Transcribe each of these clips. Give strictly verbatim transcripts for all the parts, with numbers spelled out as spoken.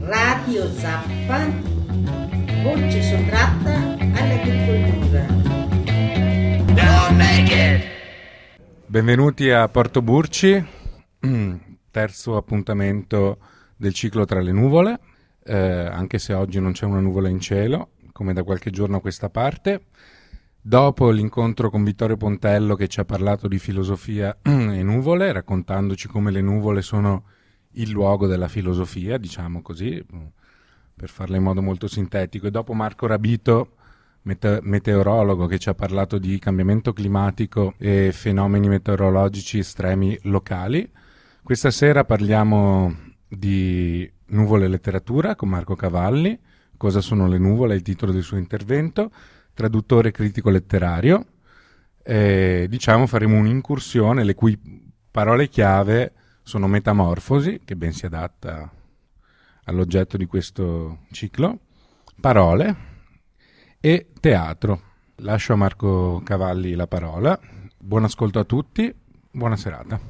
Radio Zappa, voce sottratta all'agricoltura. Don't make it. Benvenuti a Porto Burci, terzo appuntamento del ciclo tra le nuvole, eh, anche se oggi non c'è una nuvola in cielo, come da qualche giorno a questa parte. Dopo l'incontro con Vittorio Pontello, che ci ha parlato di filosofia e nuvole, raccontandoci come le nuvole sono il luogo della filosofia, diciamo così, per farla in modo molto sintetico. E dopo Marco Rabito, mete- meteorologo, che ci ha parlato di cambiamento climatico e fenomeni meteorologici estremi locali. Questa sera parliamo di nuvole e letteratura con Marco Cavalli. Cosa sono le nuvole? È il titolo del suo intervento. Traduttore critico letterario. E, diciamo, faremo un'incursione le cui parole chiave sono metamorfosi, che ben si adatta all'oggetto di questo ciclo, parole e teatro. Lascio a Marco Cavalli la parola. Buon ascolto a tutti, buona serata.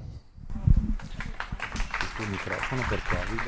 Il microfono per Covid.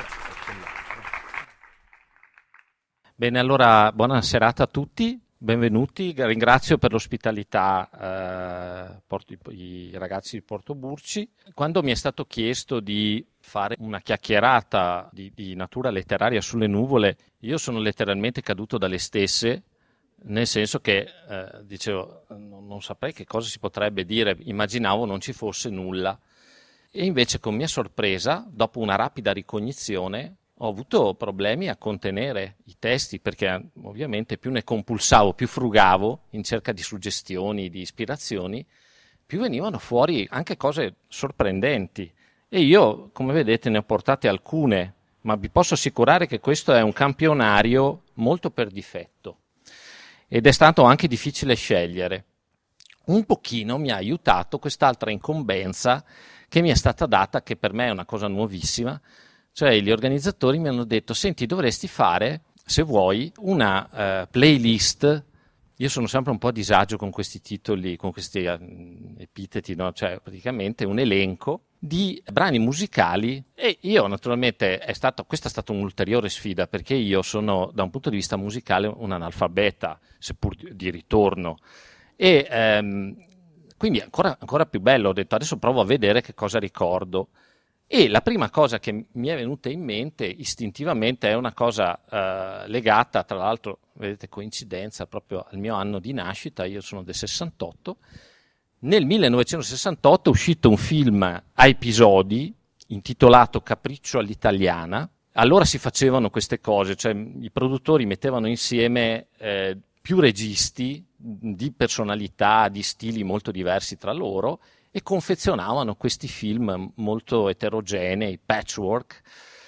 Bene, allora buona serata a tutti. Benvenuti, ringrazio per l'ospitalità eh, Porto, i ragazzi di Porto Burci. Quando mi è stato chiesto di fare una chiacchierata di, di natura letteraria sulle nuvole, io sono letteralmente caduto dalle stesse, nel senso che eh, dicevo non, non saprei che cosa si potrebbe dire, immaginavo non ci fosse nulla. E invece, con mia sorpresa, dopo una rapida ricognizione, ho avuto problemi a contenere i testi, perché ovviamente più ne compulsavo, più frugavo in cerca di suggestioni, di ispirazioni, più venivano fuori anche cose sorprendenti. E io, come vedete, ne ho portate alcune, ma vi posso assicurare che questo è un campionario molto per difetto. Ed è stato anche difficile scegliere. Un pochino mi ha aiutato quest'altra incombenza che mi è stata data, che per me è una cosa nuovissima. Cioè, gli organizzatori mi hanno detto: senti, dovresti fare, se vuoi, una uh, playlist. Io sono sempre un po' a disagio con questi titoli, con questi uh, epiteti, no? Cioè, praticamente un elenco di brani musicali. E io, naturalmente, è stato, questa è stata un'ulteriore sfida, perché io sono, da un punto di vista musicale, un analfabeta, seppur di, di ritorno. E um, quindi ancora, ancora più bello, ho detto, adesso provo a vedere che cosa ricordo. E la prima cosa che mi è venuta in mente istintivamente è una cosa eh, legata, tra l'altro, vedete, coincidenza, proprio al mio anno di nascita. Io sono del sessantotto. Nel millenovecentosessantotto è uscito un film a episodi intitolato Capriccio all'italiana. Allora si facevano queste cose, cioè i produttori mettevano insieme eh, più registi di personalità, di stili molto diversi tra loro, e confezionavano questi film molto eterogenei, patchwork.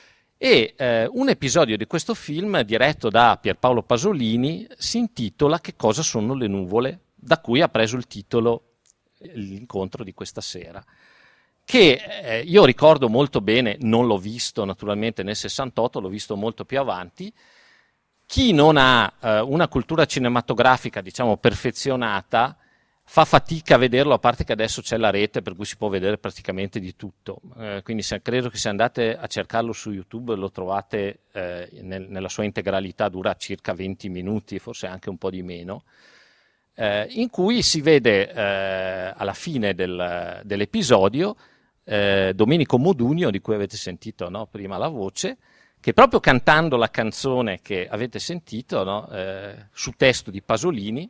E eh, un episodio di questo film, diretto da Pierpaolo Pasolini, si intitola Che cosa sono le nuvole, da cui ha preso il titolo l'incontro di questa sera, che eh, io ricordo molto bene. Non l'ho visto naturalmente nel sessantotto, l'ho visto molto più avanti. Chi non ha eh, una cultura cinematografica, diciamo, perfezionata, fa fatica a vederlo, a parte che adesso c'è la rete per cui si può vedere praticamente di tutto, eh, quindi se, credo che se andate a cercarlo su YouTube lo trovate eh, nel, nella sua integralità. Dura circa venti minuti, forse anche un po' di meno, eh, in cui si vede eh, alla fine del, dell'episodio eh, Domenico Modugno, di cui avete sentito, no, prima la voce, che proprio cantando la canzone che avete sentito, no, eh, su testo di Pasolini,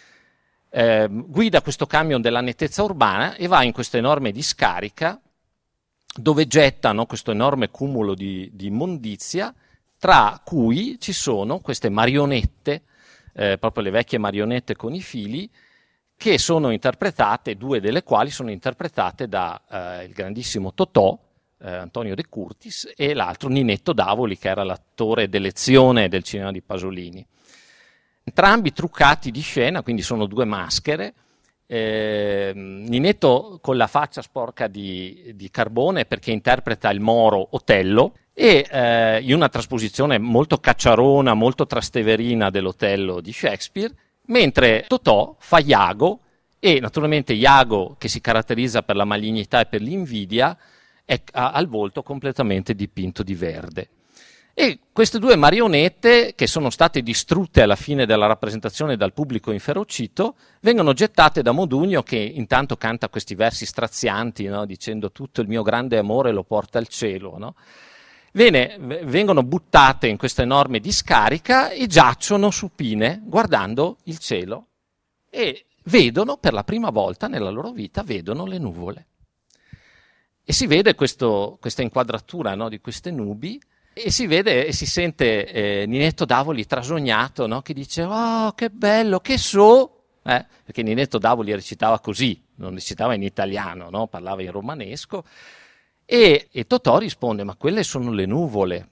Eh, guida questo camion della nettezza urbana e va in questa enorme discarica dove gettano questo enorme cumulo di, di immondizia, tra cui ci sono queste marionette, eh, proprio le vecchie marionette con i fili, che sono interpretate, due delle quali sono interpretate da eh, il grandissimo Totò, eh, Antonio De Curtis, e l'altro Ninetto Davoli, che era l'attore d'elezione del cinema di Pasolini. Entrambi truccati di scena, quindi sono due maschere. Eh, Ninetto con la faccia sporca di, di carbone, perché interpreta il Moro Otello, e eh, in una trasposizione molto cacciarona, molto trasteverina dell'Otello di Shakespeare, mentre Totò fa Iago, e naturalmente Iago, che si caratterizza per la malignità e per l'invidia, è, ha, ha il volto completamente dipinto di verde. E queste due marionette, che sono state distrutte alla fine della rappresentazione dal pubblico inferocito, vengono gettate da Modugno, che intanto canta questi versi strazianti, no? Dicendo tutto il mio grande amore lo porta al cielo, no? Bene, vengono buttate in questa enorme discarica e giacciono supine guardando il cielo e vedono per la prima volta nella loro vita, vedono le nuvole. E si vede questo, questa inquadratura, no? Di queste nubi, e si vede e si sente eh, Ninetto Davoli trasognato, no? Che dice oh che bello, che so, eh? Perché Ninetto Davoli recitava così, non recitava in italiano, no? Parlava in romanesco, e, e Totò risponde ma quelle sono le nuvole,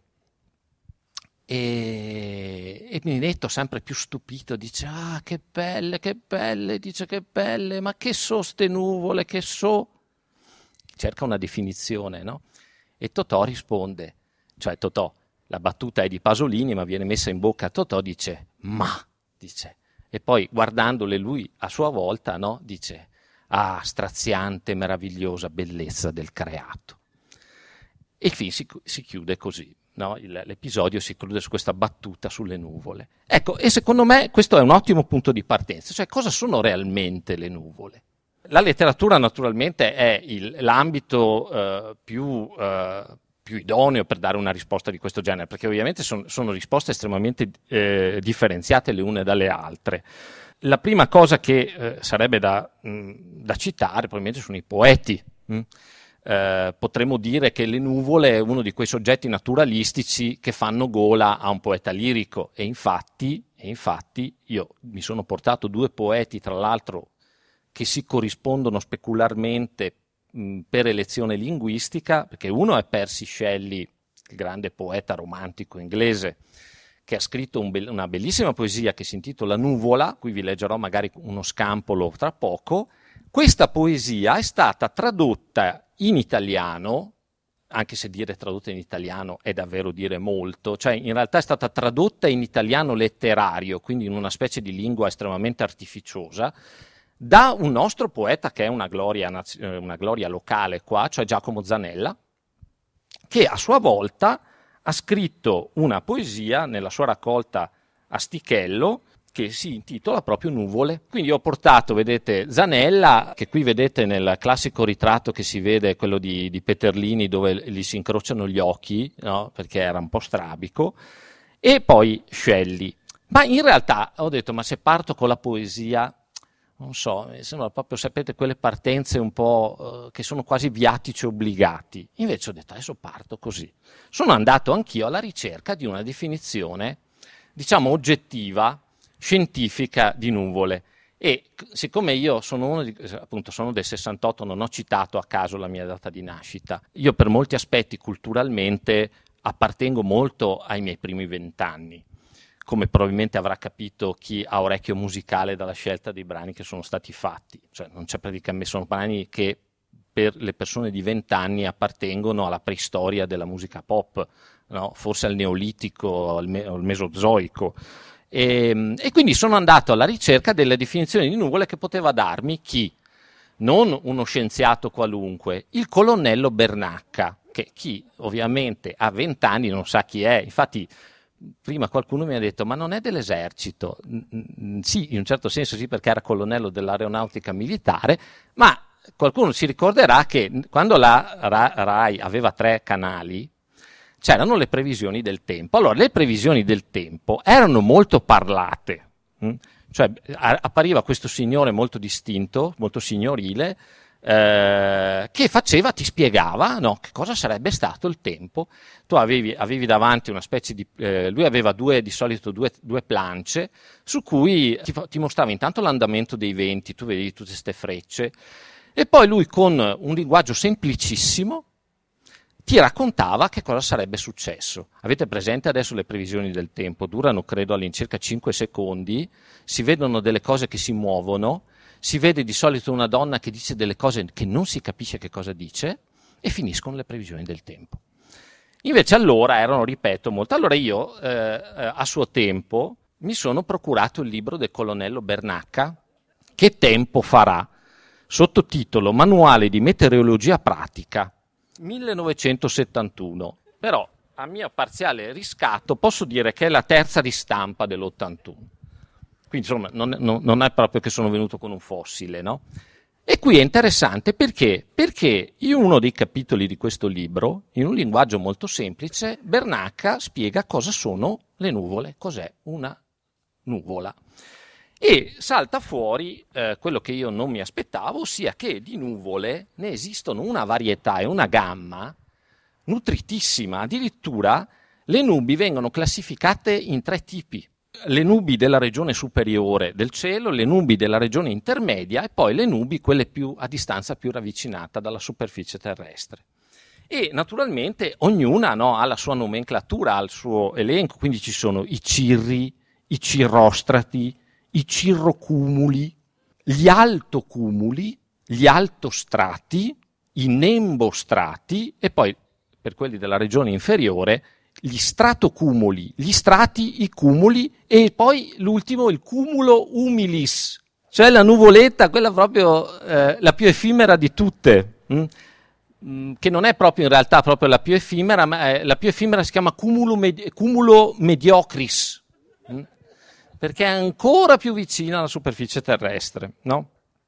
e, e Ninetto sempre più stupito dice ah che belle, che belle, dice che belle, ma che so ste nuvole, che so, cerca una definizione, no? E Totò risponde, cioè Totò, la battuta è di Pasolini ma viene messa in bocca a Totò, dice ma, dice, e poi guardandole lui a sua volta, no, dice ah, straziante, meravigliosa bellezza del creato. E il film si, si chiude così, no? Il, l'episodio si chiude su questa battuta sulle nuvole. Ecco, e secondo me questo è un ottimo punto di partenza, cioè cosa sono realmente le nuvole? La letteratura naturalmente è il, l'ambito eh, più... Eh, più idoneo per dare una risposta di questo genere, perché ovviamente son, sono risposte estremamente eh, differenziate le une dalle altre. La prima cosa che eh, sarebbe da, mh, da citare probabilmente sono i poeti. Mh? Eh, potremmo dire che le nuvole è uno di quei soggetti naturalistici che fanno gola a un poeta lirico, e infatti, e infatti io mi sono portato due poeti, tra l'altro, che si corrispondono specularmente per elezione linguistica, perché uno è Percy Shelley, il grande poeta romantico inglese, che ha scritto un be- una bellissima poesia che si intitola Nuvola, qui vi leggerò magari uno scampolo tra poco. Questa poesia è stata tradotta in italiano, anche se dire tradotta in italiano è davvero dire molto, cioè in realtà è stata tradotta in italiano letterario, quindi in una specie di lingua estremamente artificiosa, da un nostro poeta che è una gloria, una gloria locale qua, cioè Giacomo Zanella, che a sua volta ha scritto una poesia nella sua raccolta Astichello che si intitola proprio Nuvole. Quindi ho portato, vedete, Zanella, che qui vedete nel classico ritratto che si vede, quello di, di Peterlini, dove gli si incrociano gli occhi, no? Perché era un po' strabico, e poi Shelley. Ma in realtà ho detto, ma se parto con la poesia... non so, mi sembra proprio, sapete, quelle partenze un po' eh, che sono quasi viatici obbligati. Invece ho detto, adesso parto così. Sono andato anch'io alla ricerca di una definizione, diciamo, oggettiva, scientifica di nuvole. E siccome io sono uno di, appunto, sono del sessantotto, non ho citato a caso la mia data di nascita. Io per molti aspetti culturalmente appartengo molto ai miei primi vent'anni, come probabilmente avrà capito chi ha orecchio musicale dalla scelta dei brani che sono stati fatti. Cioè non c'è praticamente, sono brani che per le persone di vent'anni appartengono alla preistoria della musica pop, no? Forse al neolitico, al, me- al mesozoico. E, e quindi sono andato alla ricerca delle definizioni di nuvole che poteva darmi chi? Non uno scienziato qualunque, il colonnello Bernacca, che chi ovviamente ha vent'anni non sa chi è. Infatti prima qualcuno mi ha detto, ma non è dell'esercito? Sì, in un certo senso sì, perché era colonnello dell'aeronautica militare, ma qualcuno si ricorderà che quando la Rai aveva tre canali, c'erano le previsioni del tempo. Allora, le previsioni del tempo erano molto parlate, hm? Cioè appariva questo signore molto distinto, molto signorile, eh, che faceva, ti spiegava, no, che cosa sarebbe stato il tempo. Tu avevi, avevi davanti una specie di, eh, lui aveva due, di solito due, due plance, su cui ti, ti mostrava intanto l'andamento dei venti, tu vedevi tutte queste frecce, e poi lui con un linguaggio semplicissimo ti raccontava che cosa sarebbe successo. Avete presente adesso le previsioni del tempo? Durano credo all'incirca cinque secondi, si vedono delle cose che si muovono, si vede di solito una donna che dice delle cose che non si capisce che cosa dice, e finiscono le previsioni del tempo. Invece allora erano, ripeto, molto. Allora io eh, a suo tempo mi sono procurato il libro del colonnello Bernacca, Che tempo farà? Sottotitolo Manuale di meteorologia pratica, millenovecentosettantuno. Però a mio parziale riscatto, posso dire che è la terza ristampa dell'ottantuno. Quindi insomma non, non, non è proprio che sono venuto con un fossile, no? E qui è interessante perché? Perché in uno dei capitoli di questo libro, in un linguaggio molto semplice, Bernacca spiega cosa sono le nuvole, cos'è una nuvola. E salta fuori eh, quello che io non mi aspettavo, ossia che di nuvole ne esistono una varietà e una gamma nutritissima. Addirittura le nubi vengono classificate in tre tipi: le nubi della regione superiore del cielo, le nubi della regione intermedia e poi le nubi, quelle più a distanza più ravvicinata dalla superficie terrestre. E naturalmente ognuna, no, ha la sua nomenclatura, ha il suo elenco, quindi ci sono i cirri, i cirrostrati, i cirrocumuli, gli altocumuli, gli altostrati, i nembostrati e poi, per quelli della regione inferiore, gli stratocumuli, gli strati, i cumuli e poi l'ultimo, il cumulo humilis, cioè la nuvoletta, quella proprio eh, la più effimera di tutte, mh? Mh, che non è proprio in realtà proprio la più effimera, ma è, la più effimera si chiama cumulo, med- cumulo mediocris, mh? Perché è ancora più vicina alla superficie terrestre, no?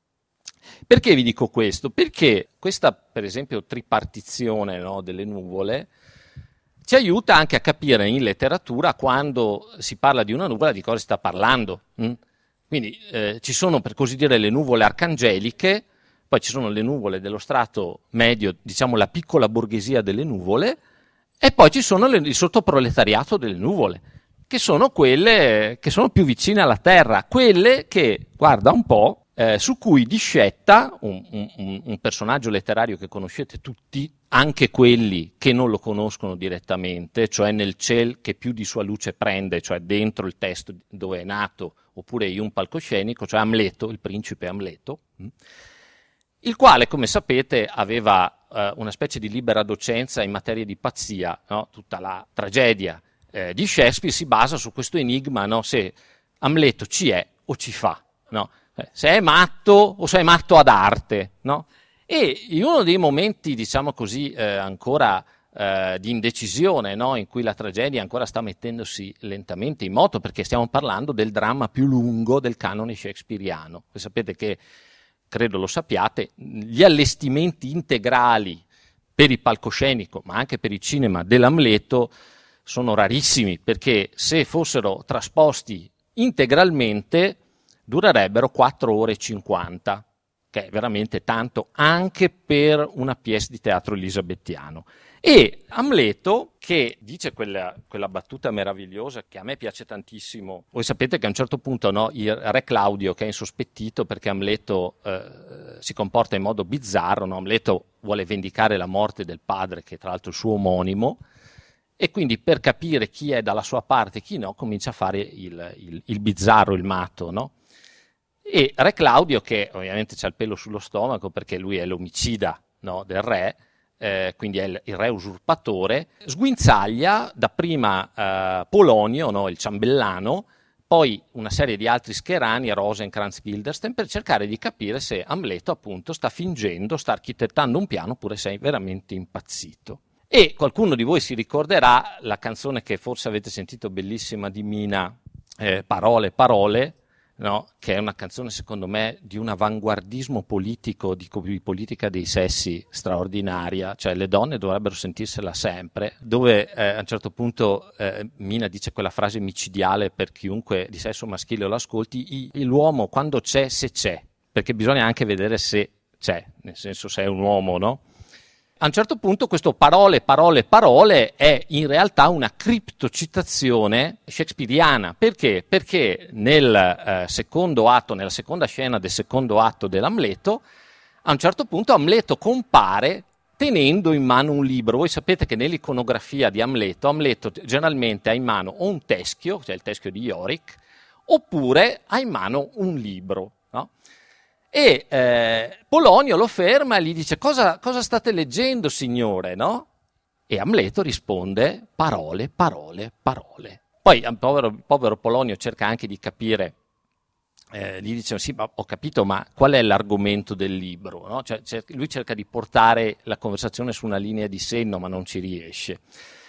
Perché vi dico questo? Perché questa, per esempio, tripartizione, no, delle nuvole ci aiuta anche a capire in letteratura, quando si parla di una nuvola, di cosa si sta parlando. Hm? Quindi eh, ci sono, per così dire, le nuvole arcangeliche, poi ci sono le nuvole dello strato medio, diciamo la piccola borghesia delle nuvole, e poi ci sono le, il sottoproletariato delle nuvole, che sono quelle che sono più vicine alla terra, quelle che, guarda un po', Eh, su cui discetta un, un, un personaggio letterario che conoscete tutti, anche quelli che non lo conoscono direttamente, cioè nel ciel che più di sua luce prende, cioè dentro il testo dove è nato, oppure in un palcoscenico, cioè Amleto, il principe Amleto, il quale, come sapete, aveva eh, una specie di libera docenza in materia di pazzia, no? Tutta la tragedia eh, di Shakespeare si basa su questo enigma, no? Se Amleto ci è o ci fa, no? Se è matto o se è matto ad arte, no? E in uno dei momenti, diciamo così, eh, ancora eh, di indecisione, no? In cui la tragedia ancora sta mettendosi lentamente in moto, perché stiamo parlando del dramma più lungo del canone shakespeariano. Voi sapete che, credo lo sappiate, gli allestimenti integrali per il palcoscenico, ma anche per il cinema dell'Amleto, sono rarissimi, perché se fossero trasposti integralmente durerebbero quattro ore e cinquanta, che è veramente tanto anche per una pièce di teatro elisabettiano. E Amleto, che dice quella, quella battuta meravigliosa che a me piace tantissimo, voi sapete che a un certo punto, no, il re Claudio, che è insospettito perché Amleto eh, si comporta in modo bizzarro, no? Amleto vuole vendicare la morte del padre, che è tra l'altro il suo omonimo, e quindi per capire chi è dalla sua parte e chi no, comincia a fare il, il, il bizzarro, il matto, no? E Re Claudio, che ovviamente c'ha il pelo sullo stomaco perché lui è l'omicida, no, del re, eh, quindi è il, il re usurpatore, sguinzaglia dapprima eh, Polonio, no, il ciambellano, poi una serie di altri scherani, Rosencrantz, Guildenstern, per cercare di capire se Amleto appunto sta fingendo, sta architettando un piano oppure se è veramente impazzito. E qualcuno di voi si ricorderà la canzone che forse avete sentito, bellissima, di Mina, eh, Parole, Parole, no? Che è una canzone secondo me di un avanguardismo politico, di, di politica dei sessi straordinaria, cioè le donne dovrebbero sentirsela sempre, dove eh, a un certo punto eh, Mina dice quella frase micidiale per chiunque di sesso maschile lo ascolti: I, l'uomo quando c'è, se c'è, perché bisogna anche vedere se c'è, nel senso se è un uomo, no? A un certo punto questo parole, parole, parole è in realtà una criptocitazione shakespeariana. Perché? Perché nel eh, secondo atto, nella seconda scena del secondo atto dell'Amleto, a un certo punto Amleto compare tenendo in mano un libro. Voi sapete che nell'iconografia di Amleto, Amleto generalmente ha in mano o un teschio, cioè il teschio di Yorick, oppure ha in mano un libro, no? E eh, Polonio lo ferma e gli dice: cosa, cosa state leggendo, signore, no? E Amleto risponde: parole, parole, parole. Poi il povero, povero Polonio cerca anche di capire, eh, gli dice: sì, ma ho capito, ma qual è l'argomento del libro, no? Cioè, cer- lui cerca di portare la conversazione su una linea di senno, ma non ci riesce.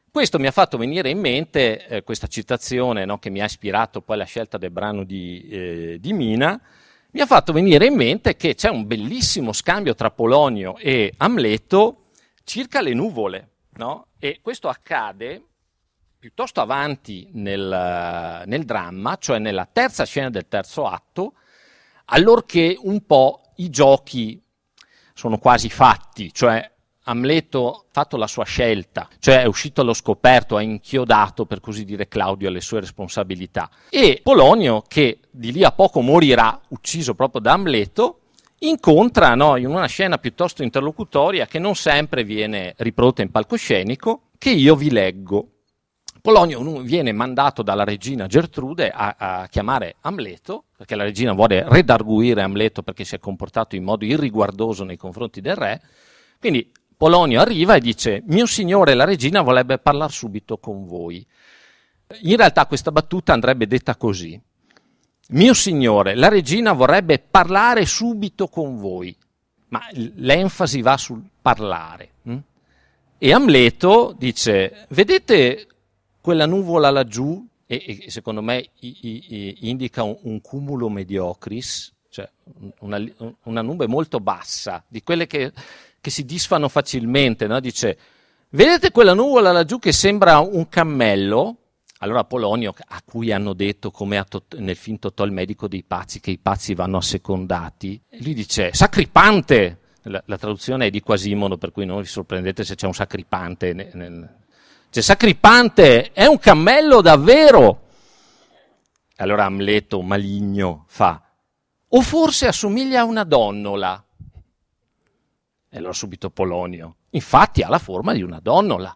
Questo mi ha fatto venire in mente eh, questa citazione, no, che mi ha ispirato poi alla scelta del brano di, eh, di Mina, mi ha fatto venire in mente che c'è un bellissimo scambio tra Polonio e Amleto circa le nuvole, no? E questo accade piuttosto avanti nel, nel dramma, cioè nella terza scena del terzo atto, allorché un po' i giochi sono quasi fatti, cioè Amleto ha fatto la sua scelta, cioè è uscito allo scoperto, ha inchiodato, per così dire, Claudio alle sue responsabilità. E Polonio, che di lì a poco morirà, ucciso proprio da Amleto, incontra, no, in una scena piuttosto interlocutoria che non sempre viene riprodotta in palcoscenico, che io vi leggo. Polonio viene mandato dalla regina Gertrude a, a chiamare Amleto, perché la regina vuole redarguire Amleto perché si è comportato in modo irriguardoso nei confronti del re. Quindi Polonio arriva e dice: mio signore, la regina vorrebbe parlare subito con voi. In realtà questa battuta andrebbe detta così: mio signore, la regina vorrebbe parlare subito con voi, ma l'enfasi va sul parlare. Hm? E Amleto dice: vedete quella nuvola laggiù? E, e secondo me i, i, i indica un, un cumulo mediocris, cioè una, una nube molto bassa, di quelle che che si disfano facilmente, no? Dice: vedete quella nuvola laggiù che sembra un cammello? Allora Polonio, a cui hanno detto, come a Tot- nel film Totò il medico dei pazzi, che i pazzi vanno assecondati, e lui dice: sacripante! La, la traduzione è di Quasimodo, per cui non vi sorprendete se c'è un sacripante. Nel, nel... Cioè, sacripante, è un cammello davvero! Allora Amleto, maligno, fa: o forse assomiglia a una donnola? E allora subito Polonio: infatti ha la forma di una donnola.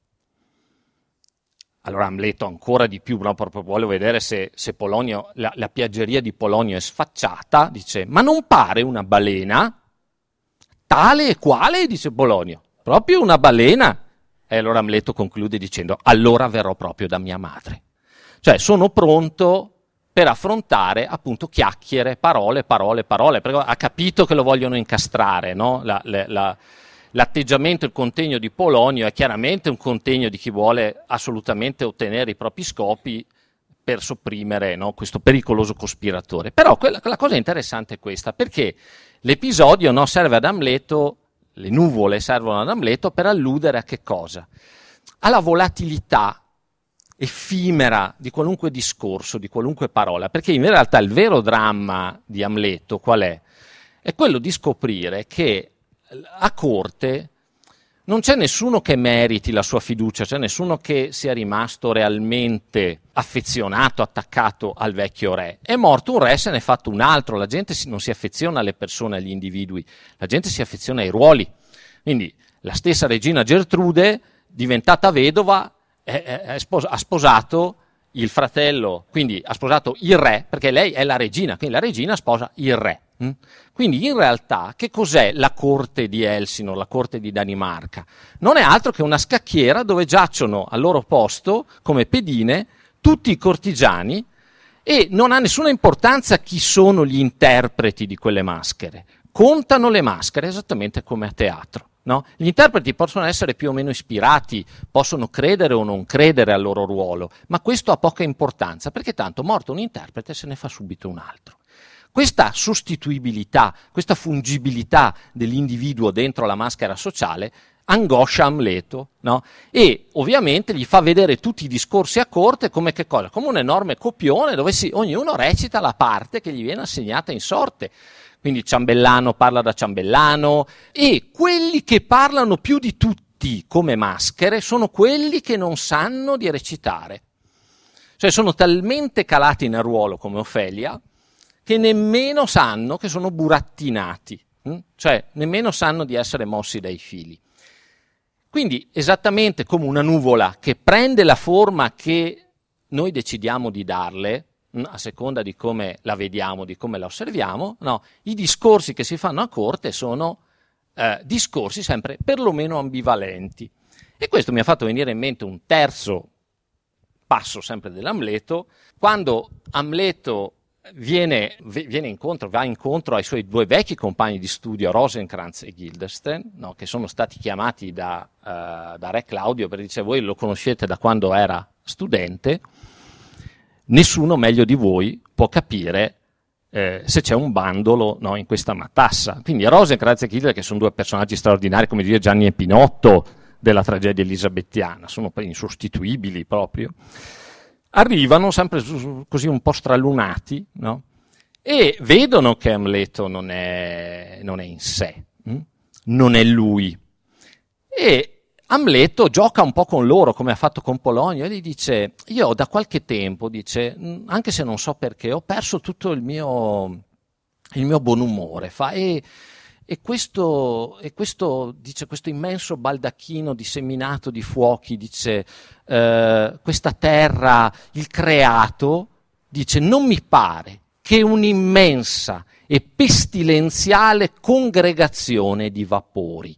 Allora Amleto ancora di più, no, proprio vuole vedere se, se Polonio, la, la piaggeria di Polonio è sfacciata, dice: ma non pare una balena? Tale e quale? Dice Polonio: proprio una balena. E allora Amleto conclude dicendo: allora verrò proprio da mia madre. Cioè, sono pronto per affrontare appunto chiacchiere, parole, parole, parole, perché ha capito che lo vogliono incastrare, no? La, la, la, l'atteggiamento, il contegno di Polonio è chiaramente un contegno di chi vuole assolutamente ottenere i propri scopi per sopprimere, no, questo pericoloso cospiratore. Però quella, la cosa interessante è questa, perché l'episodio, no, serve ad Amleto, le nuvole servono ad Amleto per alludere a che cosa? Alla volatilità effimera di qualunque discorso, di qualunque parola, perché in realtà il vero dramma di Amleto qual è? È quello di scoprire che a corte non c'è nessuno che meriti la sua fiducia, c'è nessuno che sia rimasto realmente affezionato, attaccato al vecchio re. È morto un re, se ne è fatto un altro, la gente non si affeziona alle persone, agli individui, la gente si affeziona ai ruoli. Quindi la stessa regina Gertrude, diventata vedova, È, è, è spos- ha sposato il fratello, quindi ha sposato il re, perché lei è la regina, quindi la regina sposa il re. Hm? Quindi in realtà che cos'è la corte di Elsinore, la corte di Danimarca? Non è altro che una scacchiera dove giacciono al loro posto, come pedine, tutti i cortigiani, e non ha nessuna importanza chi sono gli interpreti di quelle maschere. Contano le maschere esattamente come a teatro. No? Gli interpreti possono essere più o meno ispirati, possono credere o non credere al loro ruolo, ma questo ha poca importanza, perché tanto morto un interprete se ne fa subito un altro. Questa sostituibilità, questa fungibilità dell'individuo dentro la maschera sociale angoscia Amleto, no? E ovviamente gli fa vedere tutti i discorsi a corte come che cosa? Come un enorme copione dove si, ognuno recita la parte che gli viene assegnata in sorte. Quindi Ciambellano parla da Ciambellano, e quelli che parlano più di tutti come maschere sono quelli che non sanno di recitare. Cioè sono talmente calati nel ruolo come Ofelia che nemmeno sanno che sono burattinati, hm? Cioè nemmeno sanno di essere mossi dai fili. Quindi esattamente come una nuvola che prende la forma che noi decidiamo di darle, a seconda di come la vediamo, di come la osserviamo, no, i discorsi che si fanno a corte sono eh, discorsi sempre perlomeno ambivalenti. E questo mi ha fatto venire in mente un terzo passo sempre dell'Amleto, quando Amleto viene, viene incontro, va incontro ai suoi due vecchi compagni di studio, Rosencrantz e Guildenstern, no, che sono stati chiamati da, uh, da Re Claudio, perché dice: voi lo conoscete da quando era studente, nessuno meglio di voi può capire eh, se c'è un bandolo, no, in questa matassa. Quindi Rosencrantz e Guildenstern, che sono due personaggi straordinari, come dire Gianni e Pinotto della tragedia elisabettiana, sono insostituibili proprio, arrivano sempre così un po' stralunati, no? E vedono che Amleto non è, non è in sé, hm? non è lui. E Amleto gioca un po' con loro, come ha fatto con Polonio, e gli dice: io da qualche tempo, dice, anche se non so perché, ho perso tutto il mio, il mio buon umore, fa, e, e questo, e questo, dice, questo immenso baldacchino disseminato di fuochi, dice, eh, questa terra, il creato, dice, non mi pare che un'immensa e pestilenziale congregazione di vapori.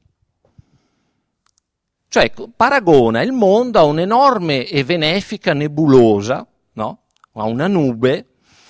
Cioè paragona il mondo a un'enorme e benefica nebulosa, no? A una nube,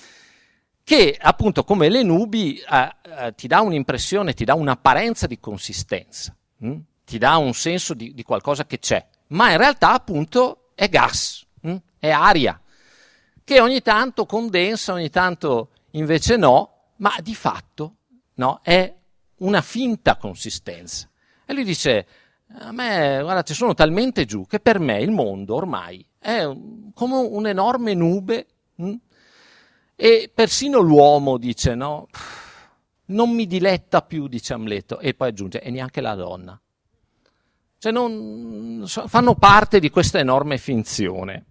che appunto come le nubi eh, eh, ti dà un'impressione, ti dà un'apparenza di consistenza, hm? ti dà un senso di, di qualcosa che c'è, ma in realtà appunto è gas, hm? è aria, che ogni tanto condensa, ogni tanto invece no, ma di fatto, no, è una finta consistenza. E lui dice: a me, guarda, ci sono talmente giù che per me il mondo ormai è come un'enorme nube, hm? e persino l'uomo, dice, no, non mi diletta più, dice Amleto, e poi aggiunge, e neanche la donna. Cioè non, fanno parte di questa enorme finzione.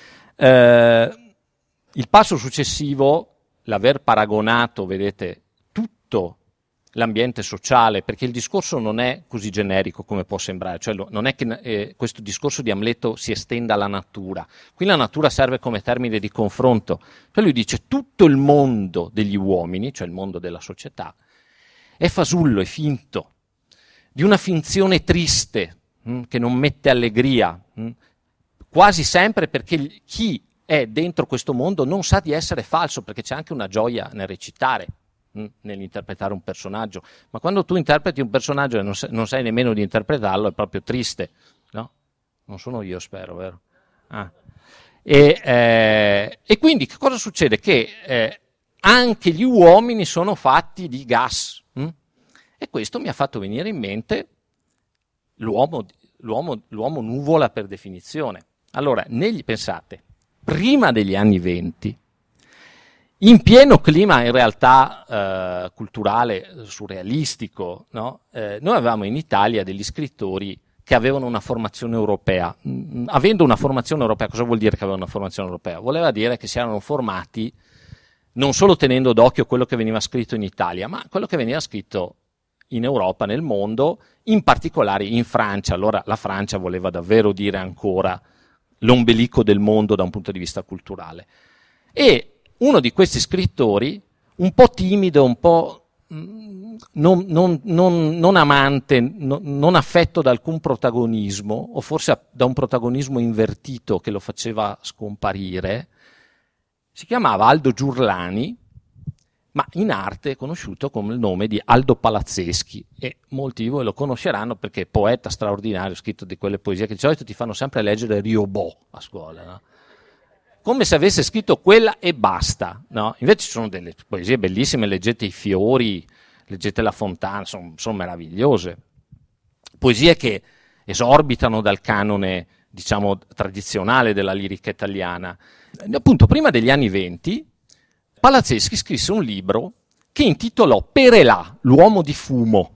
Eh, il passo successivo, l'aver paragonato, vedete, tutto l'ambiente sociale, perché il discorso non è così generico come può sembrare, cioè lo, non è che eh, questo discorso di Amleto si estenda alla natura. Qui la natura serve come termine di confronto. Cioè lui dice: tutto il mondo degli uomini, cioè il mondo della società, è fasullo, è finto, di una finzione triste, hm, che non mette allegria, hm, quasi sempre perché chi è dentro questo mondo non sa di essere falso, perché c'è anche una gioia nel recitare, nell'interpretare un personaggio, ma quando tu interpreti un personaggio e non, sai, non sai nemmeno di interpretarlo, è proprio triste, no? Non sono io, spero, vero? Ah. E, eh, e quindi che cosa succede? Che eh, anche gli uomini sono fatti di gas, hm? E questo mi ha fatto venire in mente l'uomo, l'uomo, l'uomo nuvola per definizione. Allora, negli, pensate, prima degli anni venti, in pieno clima in realtà eh, culturale, surrealistico, no? eh, noi avevamo in Italia degli scrittori che avevano una formazione europea. Mm, avendo una formazione europea, cosa vuol dire che avevano una formazione europea? Voleva dire che si erano formati non solo tenendo d'occhio quello che veniva scritto in Italia, ma quello che veniva scritto in Europa, nel mondo, in particolare in Francia. Allora la Francia voleva davvero dire ancora l'ombelico del mondo da un punto di vista culturale. E uno di questi scrittori, un po' timido, un po' non, non, non, non amante, non, non affetto da alcun protagonismo, o forse da un protagonismo invertito che lo faceva scomparire, si chiamava Aldo Giurlani, ma in arte è conosciuto con il nome di Aldo Palazzeschi, e molti di voi lo conosceranno perché è poeta straordinario, scritto di quelle poesie che di solito ti fanno sempre leggere Riobò a scuola, no? Come se avesse scritto quella e basta, no? Invece ci sono delle poesie bellissime, leggete I Fiori, leggete La Fontana, sono, sono meravigliose. Poesie che esorbitano dal canone, diciamo, tradizionale della lirica italiana. Appunto, prima degli anni venti, Palazzeschi scrisse un libro che intitolò Perelà, l'uomo di fumo.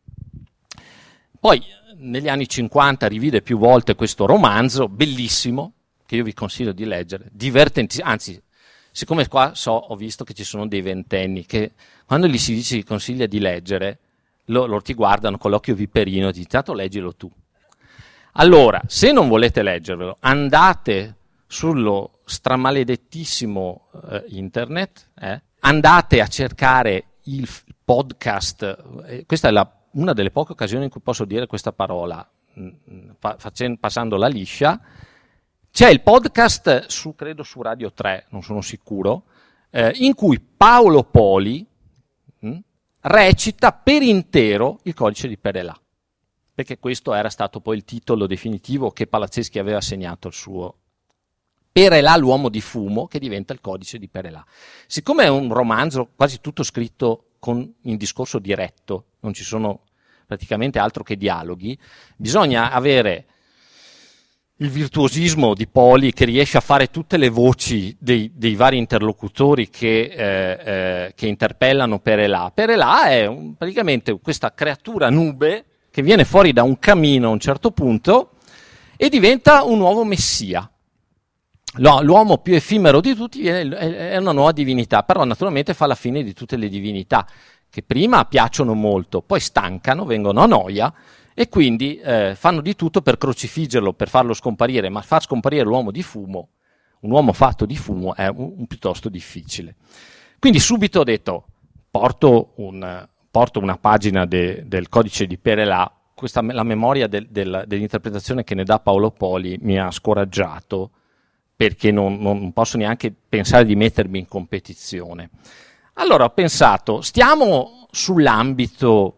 Poi, negli anni cinquanta, rivide più volte questo romanzo, bellissimo, che io vi consiglio di leggere, divertentissimo, anzi, siccome qua so, ho visto che ci sono dei ventenni che quando gli si dice, consiglia di leggere, lo, lo ti guardano con l'occhio viperino e ti dicono: tanto leggilo tu. Allora, se non volete leggervelo, andate sullo stramaledettissimo eh, internet, eh, andate a cercare il podcast, eh, questa è la, una delle poche occasioni in cui posso dire questa parola, mh, facendo, passandola liscia. C'è il podcast su, credo su Radio tre, non sono sicuro, eh, in cui Paolo Poli mh, recita per intero il codice di Perelà, perché questo era stato poi il titolo definitivo che Palazzeschi aveva assegnato al suo Perelà, l'uomo di fumo, che diventa il codice di Perelà. Siccome è un romanzo quasi tutto scritto con, in discorso diretto, non ci sono praticamente altro che dialoghi, bisogna avere il virtuosismo di Poli, che riesce a fare tutte le voci dei, dei vari interlocutori che, eh, eh, che interpellano Perelà. Perelà è un, praticamente questa creatura nube che viene fuori da un camino a un certo punto e diventa un nuovo messia. L'uomo più effimero di tutti è una nuova divinità, però naturalmente fa la fine di tutte le divinità, che prima piacciono molto, poi stancano, vengono a noia, e quindi eh, fanno di tutto per crocifiggerlo, per farlo scomparire, ma far scomparire l'uomo di fumo, un uomo fatto di fumo, è un, un piuttosto difficile. Quindi subito ho detto, porto, un, porto una pagina de, del codice di Perelà, questa, la memoria del, del, dell'interpretazione che ne dà Paolo Poli mi ha scoraggiato, perché non, non posso neanche pensare di mettermi in competizione. Allora ho pensato, stiamo sull'ambito,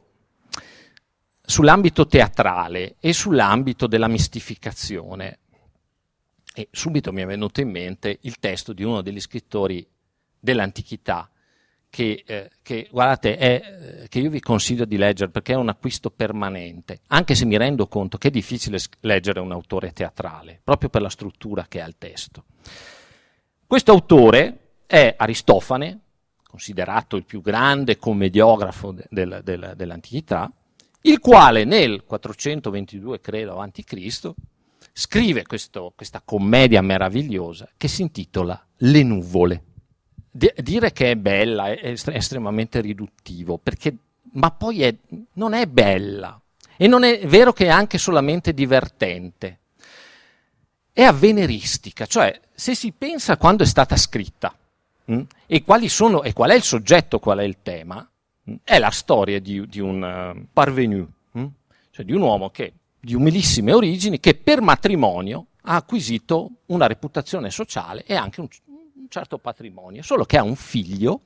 sull'ambito teatrale e sull'ambito della mistificazione, e subito mi è venuto in mente il testo di uno degli scrittori dell'antichità che, eh, che guardate, è, eh, che io vi consiglio di leggere perché è un acquisto permanente, anche se mi rendo conto che è difficile leggere un autore teatrale, proprio per la struttura che ha il testo. Questo autore è Aristofane, considerato il più grande commediografo de- del, del, dell'antichità, il quale nel quattrocentoventidue, credo, avanti Cristo, scrive questo, questa commedia meravigliosa che si intitola Le nuvole. D- dire che è bella è, est- è estremamente riduttivo, perché, ma poi è, non è bella, e non è vero che è anche solamente divertente. È avveniristica, cioè se si pensa quando è stata scritta mh, e quali sono, e qual è il soggetto, qual è il tema, mh, è la storia di, di un uh, parvenu, mh, cioè di un uomo che di umilissime origini che per matrimonio ha acquisito una reputazione sociale e anche un, un certo patrimonio, solo che ha un figlio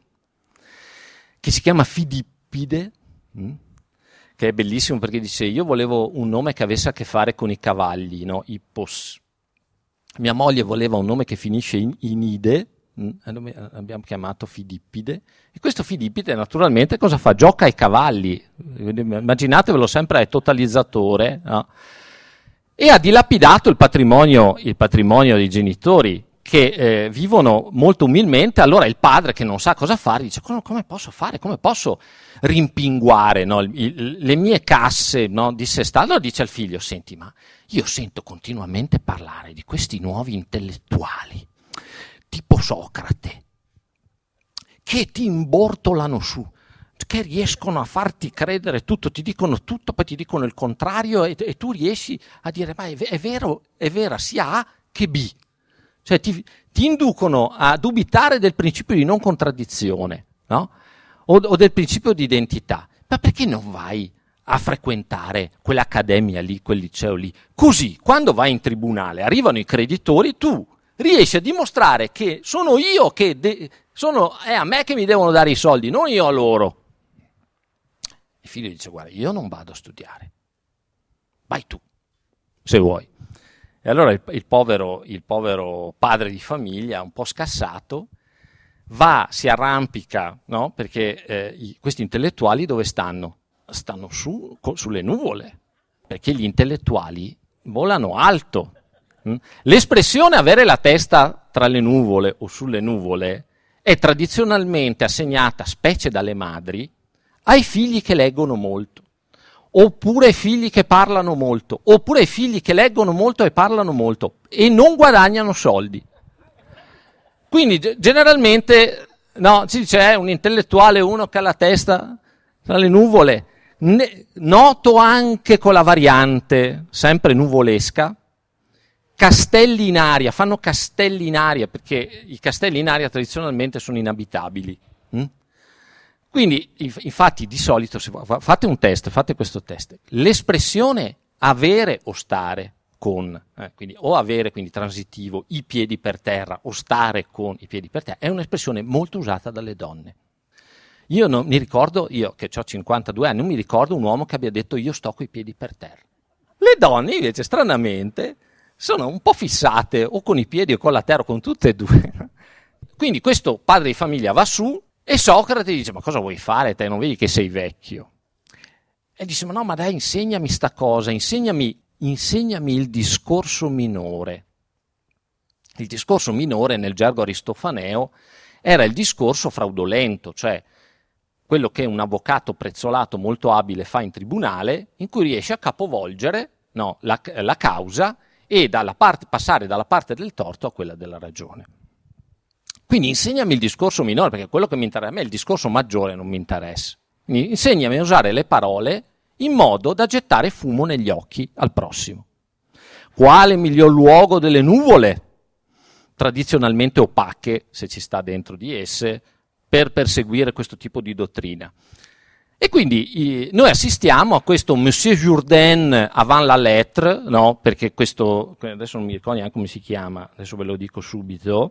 che si chiama Fidippide, mh, che è bellissimo perché dice io volevo un nome che avesse a che fare con i cavalli, no? Ippos. Mia moglie voleva un nome che finisce in, in ide, mh, abbiamo chiamato Fidippide, e questo Fidippide naturalmente cosa fa? Gioca ai cavalli, immaginatevelo sempre al totalizzatore, no? E ha dilapidato il patrimonio, il patrimonio dei genitori che eh, vivono molto umilmente. Allora il padre, che non sa cosa fare, dice come, come posso fare, come posso rimpinguare, no, il, il, le mie casse, no, dissestate. Allora dice al figlio, senti, ma io sento continuamente parlare di questi nuovi intellettuali, tipo Socrate, che ti imbortolano su, che riescono a farti credere tutto, ti dicono tutto, poi ti dicono il contrario, e, e tu riesci a dire, ma è, è vero, è vera sia A che B. Cioè ti, ti inducono a dubitare del principio di non contraddizione, no? O, o del principio di identità. Ma perché non vai a frequentare quell'accademia lì, quel liceo lì? Così, quando vai in tribunale, arrivano i creditori, tu riesci a dimostrare che sono io che de- sono, è a me che mi devono dare i soldi, non io a loro. Il figlio dice, guarda, io non vado a studiare, vai tu, se vuoi. E allora il, il, povero, il povero padre di famiglia, un po' scassato, va, si arrampica, no? Perché eh, i, questi intellettuali dove stanno? Stanno su, co, sulle nuvole, perché gli intellettuali volano alto. Mm? L'espressione avere la testa tra le nuvole o sulle nuvole è tradizionalmente assegnata, specie dalle madri, ai figli che leggono molto, oppure ai figli che parlano molto, oppure ai figli che leggono molto e parlano molto e non guadagnano soldi. Quindi generalmente no, si dice è un intellettuale, uno che ha la testa tra le nuvole. Ne, noto anche con la variante, sempre nuvolesca, castelli in aria, fanno castelli in aria perché i castelli in aria tradizionalmente sono inabitabili. Hm? Quindi, infatti, di solito, se fate un test, fate questo test, l'espressione avere o stare con, eh, quindi o avere, quindi transitivo, i piedi per terra o stare con i piedi per terra, è un'espressione molto usata dalle donne. Io non mi ricordo, io che ho cinquantadue anni, non mi ricordo un uomo che abbia detto io sto coi piedi per terra. Le donne invece, stranamente, sono un po' fissate o con i piedi o con la terra, o con tutte e due. Quindi questo padre di famiglia va su e Socrate dice: ma cosa vuoi fare te, non vedi che sei vecchio? E dice: ma no, ma dai, insegnami sta cosa, insegnami, insegnami il discorso minore. Il discorso minore nel gergo aristofaneo era il discorso fraudolento, cioè quello che un avvocato prezzolato molto abile fa in tribunale, in cui riesce a capovolgere no, la, la causa e dalla parte, passare dalla parte del torto a quella della ragione. Quindi insegnami il discorso minore, perché quello che mi interessa a me è il discorso maggiore, non mi interessa. Quindi insegnami a usare le parole in modo da gettare fumo negli occhi al prossimo. Quale miglior luogo delle nuvole, tradizionalmente opache, se ci sta dentro di esse, per perseguire questo tipo di dottrina? E quindi i, noi assistiamo a questo Monsieur Jourdain avant la lettre, no? Perché questo, adesso non mi ricordo neanche come si chiama, adesso ve lo dico subito.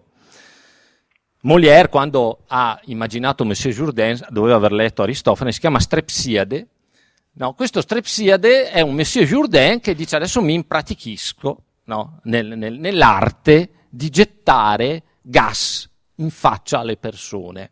Molière, quando ha immaginato Monsieur Jourdain, doveva aver letto Aristofane, si chiama Strepsiade. No, questo Strepsiade è un Monsieur Jourdain che dice: adesso mi impratichisco no, nel, nel, nell'arte di gettare gas in faccia alle persone.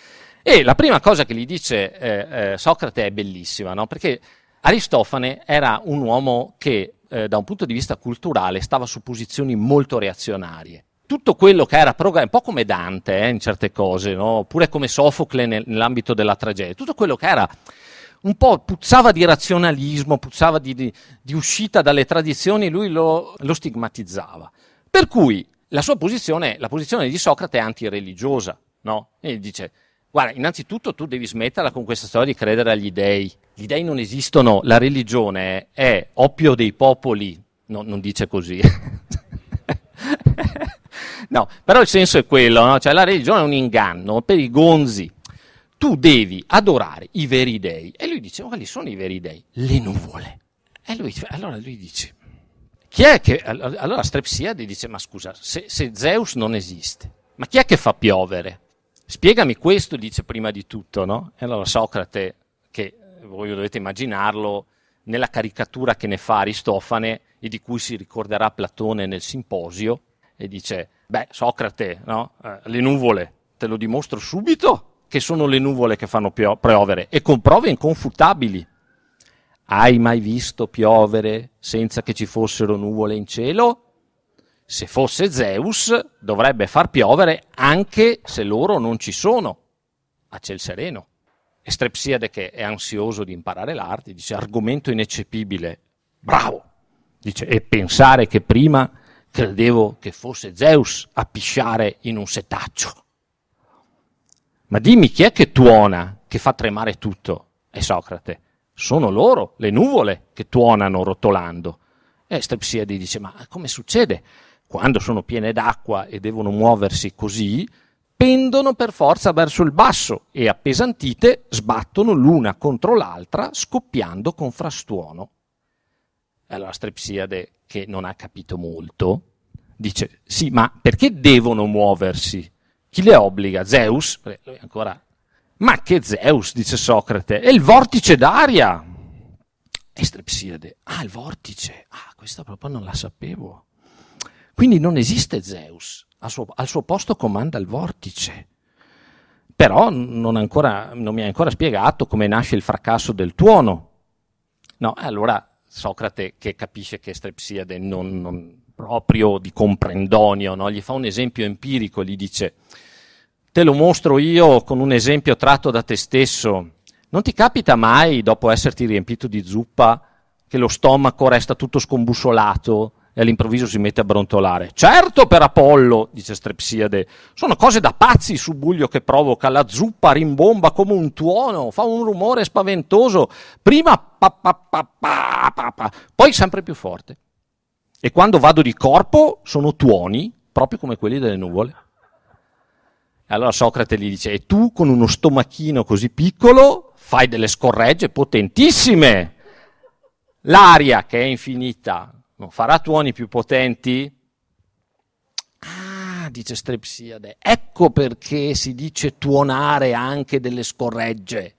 E la prima cosa che gli dice eh, eh, Socrate è bellissima, no? Perché Aristofane era un uomo che eh, da un punto di vista culturale stava su posizioni molto reazionarie. Tutto quello che era programma, un po' come Dante eh, in certe cose, no? Oppure come Sofocle nel, nell'ambito della tragedia, tutto quello che era un po' puzzava di razionalismo, puzzava di, di, di uscita dalle tradizioni, lui lo, lo stigmatizzava. Per cui la sua posizione, la posizione di Socrate è antireligiosa, no? E dice: guarda, innanzitutto tu devi smetterla con questa storia di credere agli dei. Gli dei non esistono, la religione è oppio dei popoli. No, non dice così. No, però il senso è quello, no? Cioè la religione è un inganno per i gonzi. Tu devi adorare i veri dei. E lui dice: ma quali sono i veri dei? Le nuvole. E lui, allora lui dice: chi è che... Allora Strepsiade dice: ma scusa, se, se Zeus non esiste, ma chi è che fa piovere? Spiegami questo, dice prima di tutto, no? E allora Socrate, che voi dovete immaginarlo, nella caricatura che ne fa Aristofane e di cui si ricorderà Platone nel Simposio, e dice: beh, Socrate, no? Eh, le nuvole, te lo dimostro subito che sono le nuvole che fanno pio- piovere, e con prove inconfutabili. Hai mai visto piovere senza che ci fossero nuvole in cielo? Se fosse Zeus, dovrebbe far piovere anche se loro non ci sono, a ciel sereno. E Strepsiade, che è ansioso di imparare l'arte, dice: argomento ineccepibile, bravo! Dice: e pensare che prima credevo che fosse Zeus a pisciare in un setaccio. Ma dimmi, chi è che tuona, che fa tremare tutto? E Socrate: sono loro, le nuvole, che tuonano rotolando. E Strepsiade dice: ma come succede? Quando sono piene d'acqua e devono muoversi così, pendono per forza verso il basso e appesantite sbattono l'una contro l'altra, scoppiando con frastuono. E allora Strepsiade, che non ha capito molto, dice: sì, ma perché devono muoversi? Chi le obbliga? Zeus? Lui ancora: ma che Zeus, dice Socrate, è il vortice d'aria. E Strepsiade: ah, il vortice, ah, questa proprio non la sapevo. Quindi non esiste Zeus, al suo, al suo posto comanda il vortice. Però non, ancora, non mi ha ancora spiegato come nasce il fracasso del tuono. No, allora Socrate, che capisce che Strepsiade non, non proprio di comprendonio, no? Gli fa un esempio empirico, gli dice: te lo mostro io con un esempio tratto da te stesso. Non ti capita mai, dopo esserti riempito di zuppa, che lo stomaco resta tutto scombussolato e all'improvviso si mette a brontolare? Certo, per Apollo, dice Strepsiade, sono cose da pazzi il subbuglio che provoca, la zuppa rimbomba come un tuono, fa un rumore spaventoso, prima pa pa pa pa pa pa, poi sempre più forte. E quando vado di corpo sono tuoni, proprio come quelli delle nuvole. E allora Socrate gli dice: e tu con uno stomachino così piccolo fai delle scorregge potentissime. L'aria, che è infinita, non farà tuoni più potenti? Ah, dice Strepsiade, ecco perché si dice tuonare anche delle scorregge.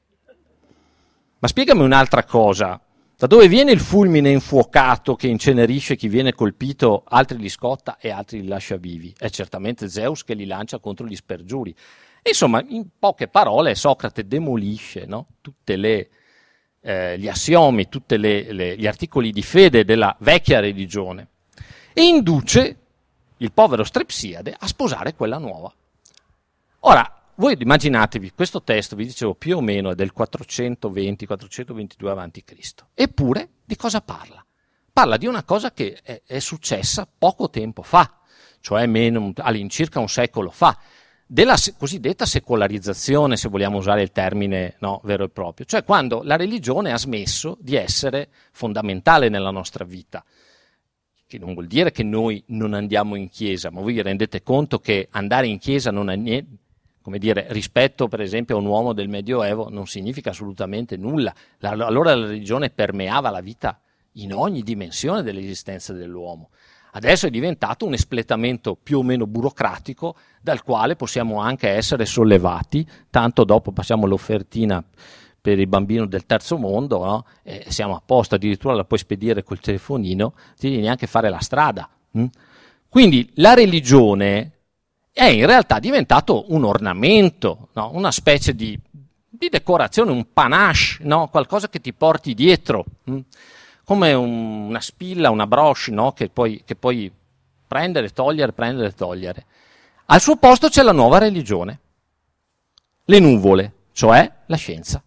Ma spiegami un'altra cosa. Da dove viene il fulmine infuocato che incenerisce chi viene colpito, altri li scotta e altri li lascia vivi? È certamente Zeus che li lancia contro gli spergiuri. Insomma, in poche parole, Socrate demolisce, no? tutte le, eh, gli assiomi, tutti gli articoli di fede della vecchia religione e induce il povero Strepsiade a sposare quella nuova. Ora, voi immaginatevi, questo testo, vi dicevo, più o meno è del quattrocentoventi quattrocentoventidue avanti Cristo. Eppure, di cosa parla? Parla di una cosa che è, è successa poco tempo fa, cioè meno, all'incirca un secolo fa, della se- cosiddetta secolarizzazione, se vogliamo usare il termine no, vero e proprio, cioè quando la religione ha smesso di essere fondamentale nella nostra vita. Che non vuol dire che noi non andiamo in chiesa, ma voi vi rendete conto che andare in chiesa non ha niente, come dire, rispetto per esempio a un uomo del Medioevo non significa assolutamente nulla. La, allora la religione permeava la vita in ogni dimensione dell'esistenza dell'uomo. Adesso è diventato un espletamento più o meno burocratico dal quale possiamo anche essere sollevati, tanto dopo passiamo l'offertina per il bambino del terzo mondo, no? E siamo a posto, addirittura la puoi spedire col telefonino, ti devi neanche fare la strada. Hm? Quindi la religione è in realtà diventato un ornamento, no? Una specie di, di decorazione, un panache, no? Qualcosa che ti porti dietro, hm? Come un, una spilla, una broche, no? Che puoi, che puoi prendere, togliere, prendere, togliere. Al suo posto c'è la nuova religione, le nuvole, cioè la scienza.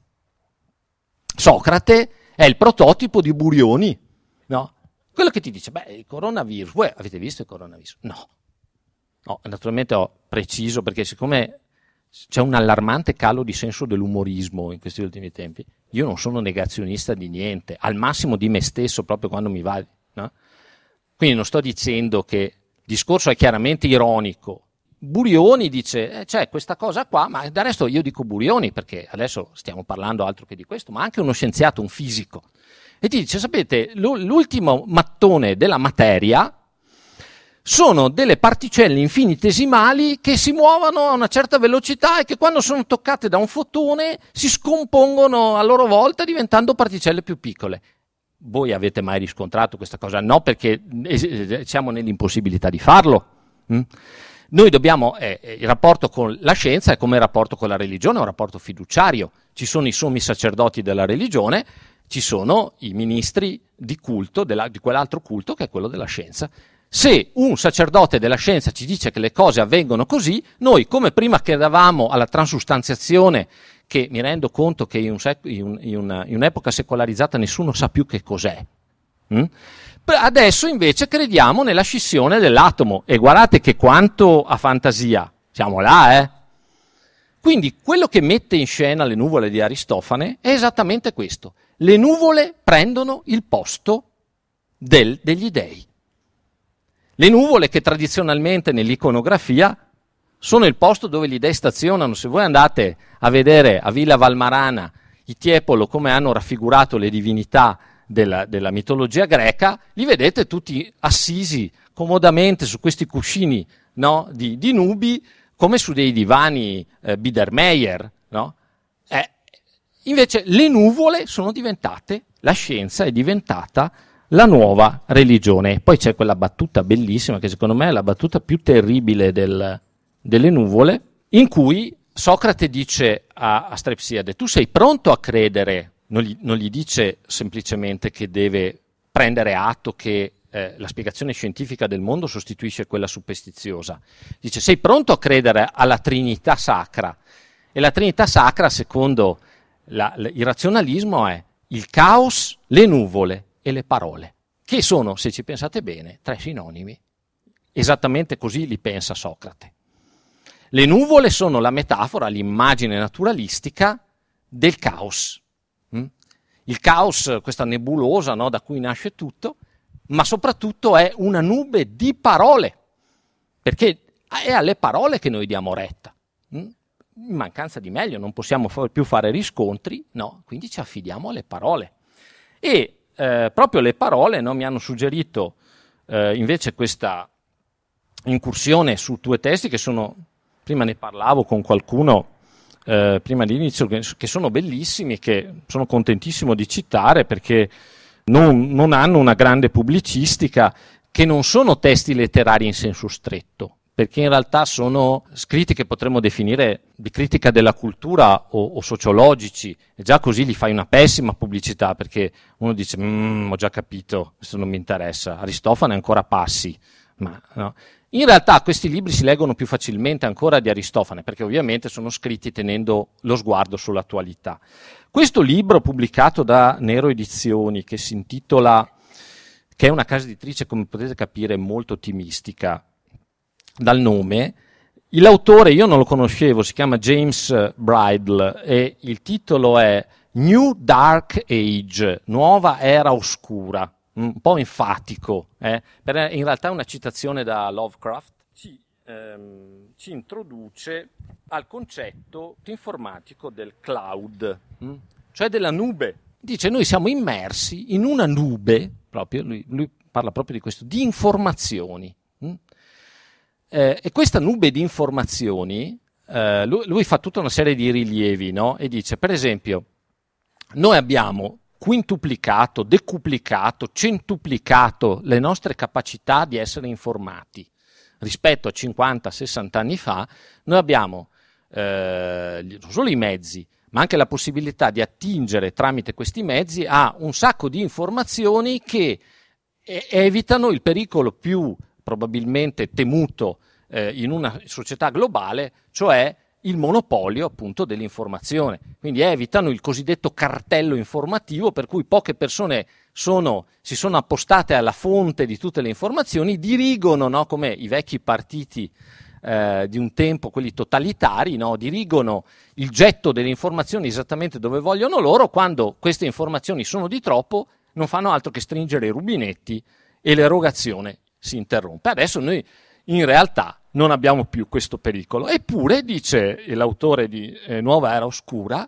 Socrate è il prototipo di Burioni, no? Quello che ti dice, beh, il coronavirus, voi avete visto il coronavirus? No. No, naturalmente ho preciso, perché siccome c'è un allarmante calo di senso dell'umorismo in questi ultimi tempi, io non sono negazionista di niente, al massimo di me stesso proprio quando mi va, no? Quindi non sto dicendo che il discorso è chiaramente ironico. Burioni dice, eh, c'è questa cosa qua, ma del resto io dico Burioni perché adesso stiamo parlando altro che di questo, ma anche uno scienziato, un fisico, e ti dice, sapete, l'ultimo mattone della materia sono delle particelle infinitesimali che si muovono a una certa velocità e che quando sono toccate da un fotone si scompongono a loro volta diventando particelle più piccole. Voi avete mai riscontrato questa cosa? No, perché siamo nell'impossibilità di farlo. Mm? Noi dobbiamo, eh, il rapporto con la scienza è come il rapporto con la religione, è un rapporto fiduciario. Ci sono i sommi sacerdoti della religione, ci sono i ministri di culto, della, di quell'altro culto che è quello della scienza. Se un sacerdote della scienza ci dice che le cose avvengono così, noi, come prima che eravamo alla transustanziazione, che mi rendo conto che in, un sec- in, un, in, una, in un'epoca secolarizzata nessuno sa più che cos'è, mm? Adesso invece crediamo nella scissione dell'atomo, e guardate che quanto a fantasia, siamo là, eh? Quindi quello che mette in scena le nuvole di Aristofane è esattamente questo. Le nuvole prendono il posto del, degli dei. Le nuvole che tradizionalmente nell'iconografia sono il posto dove gli dei stazionano. Se voi andate a vedere a Villa Valmarana i Tiepolo come hanno raffigurato le divinità della, della mitologia greca, li vedete tutti assisi comodamente su questi cuscini, no, di, di nubi, come su dei divani eh, Biedermeier, no? Eh, invece le nuvole sono diventate, la scienza è diventata la nuova religione. Poi c'è quella battuta bellissima, che secondo me è la battuta più terribile del, delle nuvole, in cui Socrate dice a, a Strepsiade, tu sei pronto a credere, non gli, non gli dice semplicemente che deve prendere atto che eh, la spiegazione scientifica del mondo sostituisce quella superstiziosa, dice sei pronto a credere alla Trinità Sacra, e la Trinità Sacra secondo la, la, il razionalismo è il caos, le nuvole e le parole, che sono, se ci pensate bene, tre sinonimi. Esattamente così li pensa Socrate. Le nuvole sono la metafora, l'immagine naturalistica del caos. Mm? Il caos, questa nebulosa, no, da cui nasce tutto, ma soprattutto è una nube di parole, perché è alle parole che noi diamo retta. Mm? In mancanza di meglio, non possiamo più fare riscontri, no, quindi ci affidiamo alle parole. E Eh, proprio le parole, no, mi hanno suggerito eh, invece questa incursione su due testi che sono, prima ne parlavo con qualcuno eh, prima all'inizio, che, che sono bellissimi, che sono contentissimo di citare perché non, non hanno una grande pubblicistica, che non sono testi letterari in senso stretto, perché in realtà sono scritti che potremmo definire di critica della cultura o, o sociologici, e già così gli fai una pessima pubblicità, perché uno dice mmm, ho già capito, questo non mi interessa, Aristofane ancora passi, ma no. In realtà questi libri si leggono più facilmente ancora di Aristofane, perché ovviamente sono scritti tenendo lo sguardo sull'attualità. Questo libro pubblicato da Nero Edizioni, che si intitola, che è una casa editrice, come potete capire, molto ottimistica dal nome, l'autore io non lo conoscevo, si chiama James Bridle e il titolo è New Dark Age, nuova era oscura, un po' enfatico, eh? Per, in realtà è una citazione da Lovecraft, ci, ehm, ci introduce al concetto informatico del cloud, hm? Cioè della nube. Dice noi siamo immersi in una nube, proprio, lui, lui parla proprio di questo, di informazioni. Hm? Eh, e questa nube di informazioni, eh, lui, lui fa tutta una serie di rilievi, no? E dice, per esempio, noi abbiamo quintuplicato, decuplicato, centuplicato le nostre capacità di essere informati. Rispetto a cinquanta sessanta anni fa, noi abbiamo eh, non solo i mezzi, ma anche la possibilità di attingere tramite questi mezzi a un sacco di informazioni che e- evitano il pericolo più probabilmente temuto eh, in una società globale, cioè il monopolio appunto dell'informazione. Quindi evitano il cosiddetto cartello informativo, per cui poche persone sono, si sono appostate alla fonte di tutte le informazioni, dirigono, no, come i vecchi partiti eh, di un tempo, quelli totalitari, no, dirigono il getto delle informazioni esattamente dove vogliono loro. Quando queste informazioni sono di troppo, non fanno altro che stringere i rubinetti e l'erogazione si interrompe. Adesso noi in realtà non abbiamo più questo pericolo. Eppure, dice l'autore di eh, Nuova Era Oscura,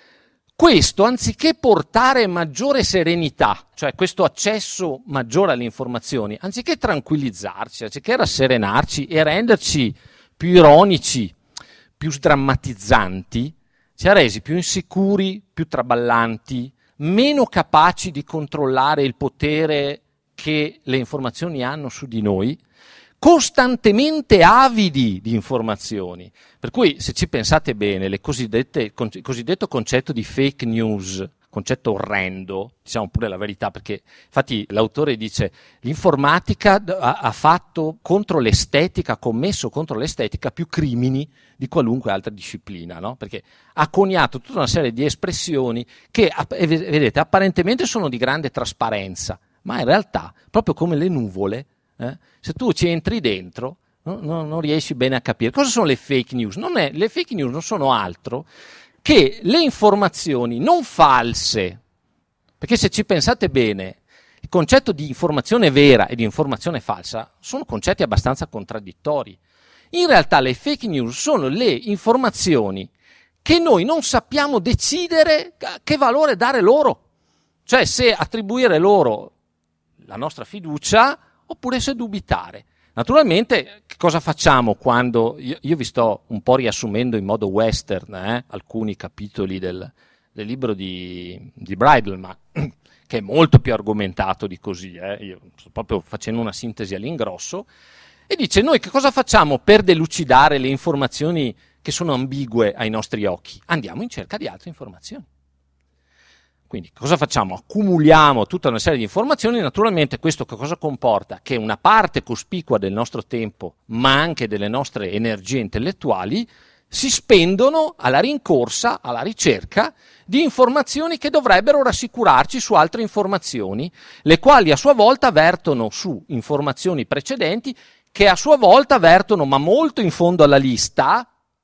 questo anziché portare maggiore serenità, cioè questo accesso maggiore alle informazioni, anziché tranquillizzarci, anziché rasserenarci e renderci più ironici, più sdrammatizzanti, ci ha resi più insicuri, più traballanti, meno capaci di controllare il potere che le informazioni hanno su di noi, costantemente avidi di informazioni. Per cui, se ci pensate bene, le cosiddette, il cosiddetto concetto di fake news, concetto orrendo, diciamo pure la verità, perché infatti l'autore dice l'informatica ha, ha fatto contro l'estetica, ha commesso contro l'estetica più crimini di qualunque altra disciplina, no? Perché ha coniato tutta una serie di espressioni che, vedete, apparentemente sono di grande trasparenza, ma in realtà, proprio come le nuvole, Eh? se tu ci entri dentro no, no, non riesci bene a capire cosa sono le fake news. Non è, le fake news non sono altro che le informazioni non false, perché se ci pensate bene il concetto di informazione vera e di informazione falsa sono concetti abbastanza contraddittori. In realtà le fake news sono le informazioni che noi non sappiamo decidere che valore dare loro, cioè se attribuire loro la nostra fiducia oppure se dubitare. Naturalmente, che cosa facciamo quando, io, io vi sto un po' riassumendo in modo western eh, alcuni capitoli del, del libro di, di Bridle, ma che è molto più argomentato di così, eh, io sto proprio facendo una sintesi all'ingrosso, e dice noi che cosa facciamo per delucidare le informazioni che sono ambigue ai nostri occhi? Andiamo in cerca di altre informazioni. Quindi cosa facciamo? Accumuliamo tutta una serie di informazioni, naturalmente questo che cosa comporta? Che una parte cospicua del nostro tempo, ma anche delle nostre energie intellettuali, si spendono alla rincorsa, alla ricerca di informazioni che dovrebbero rassicurarci su altre informazioni, le quali a sua volta vertono su informazioni precedenti, che a sua volta vertono, ma molto in fondo alla lista,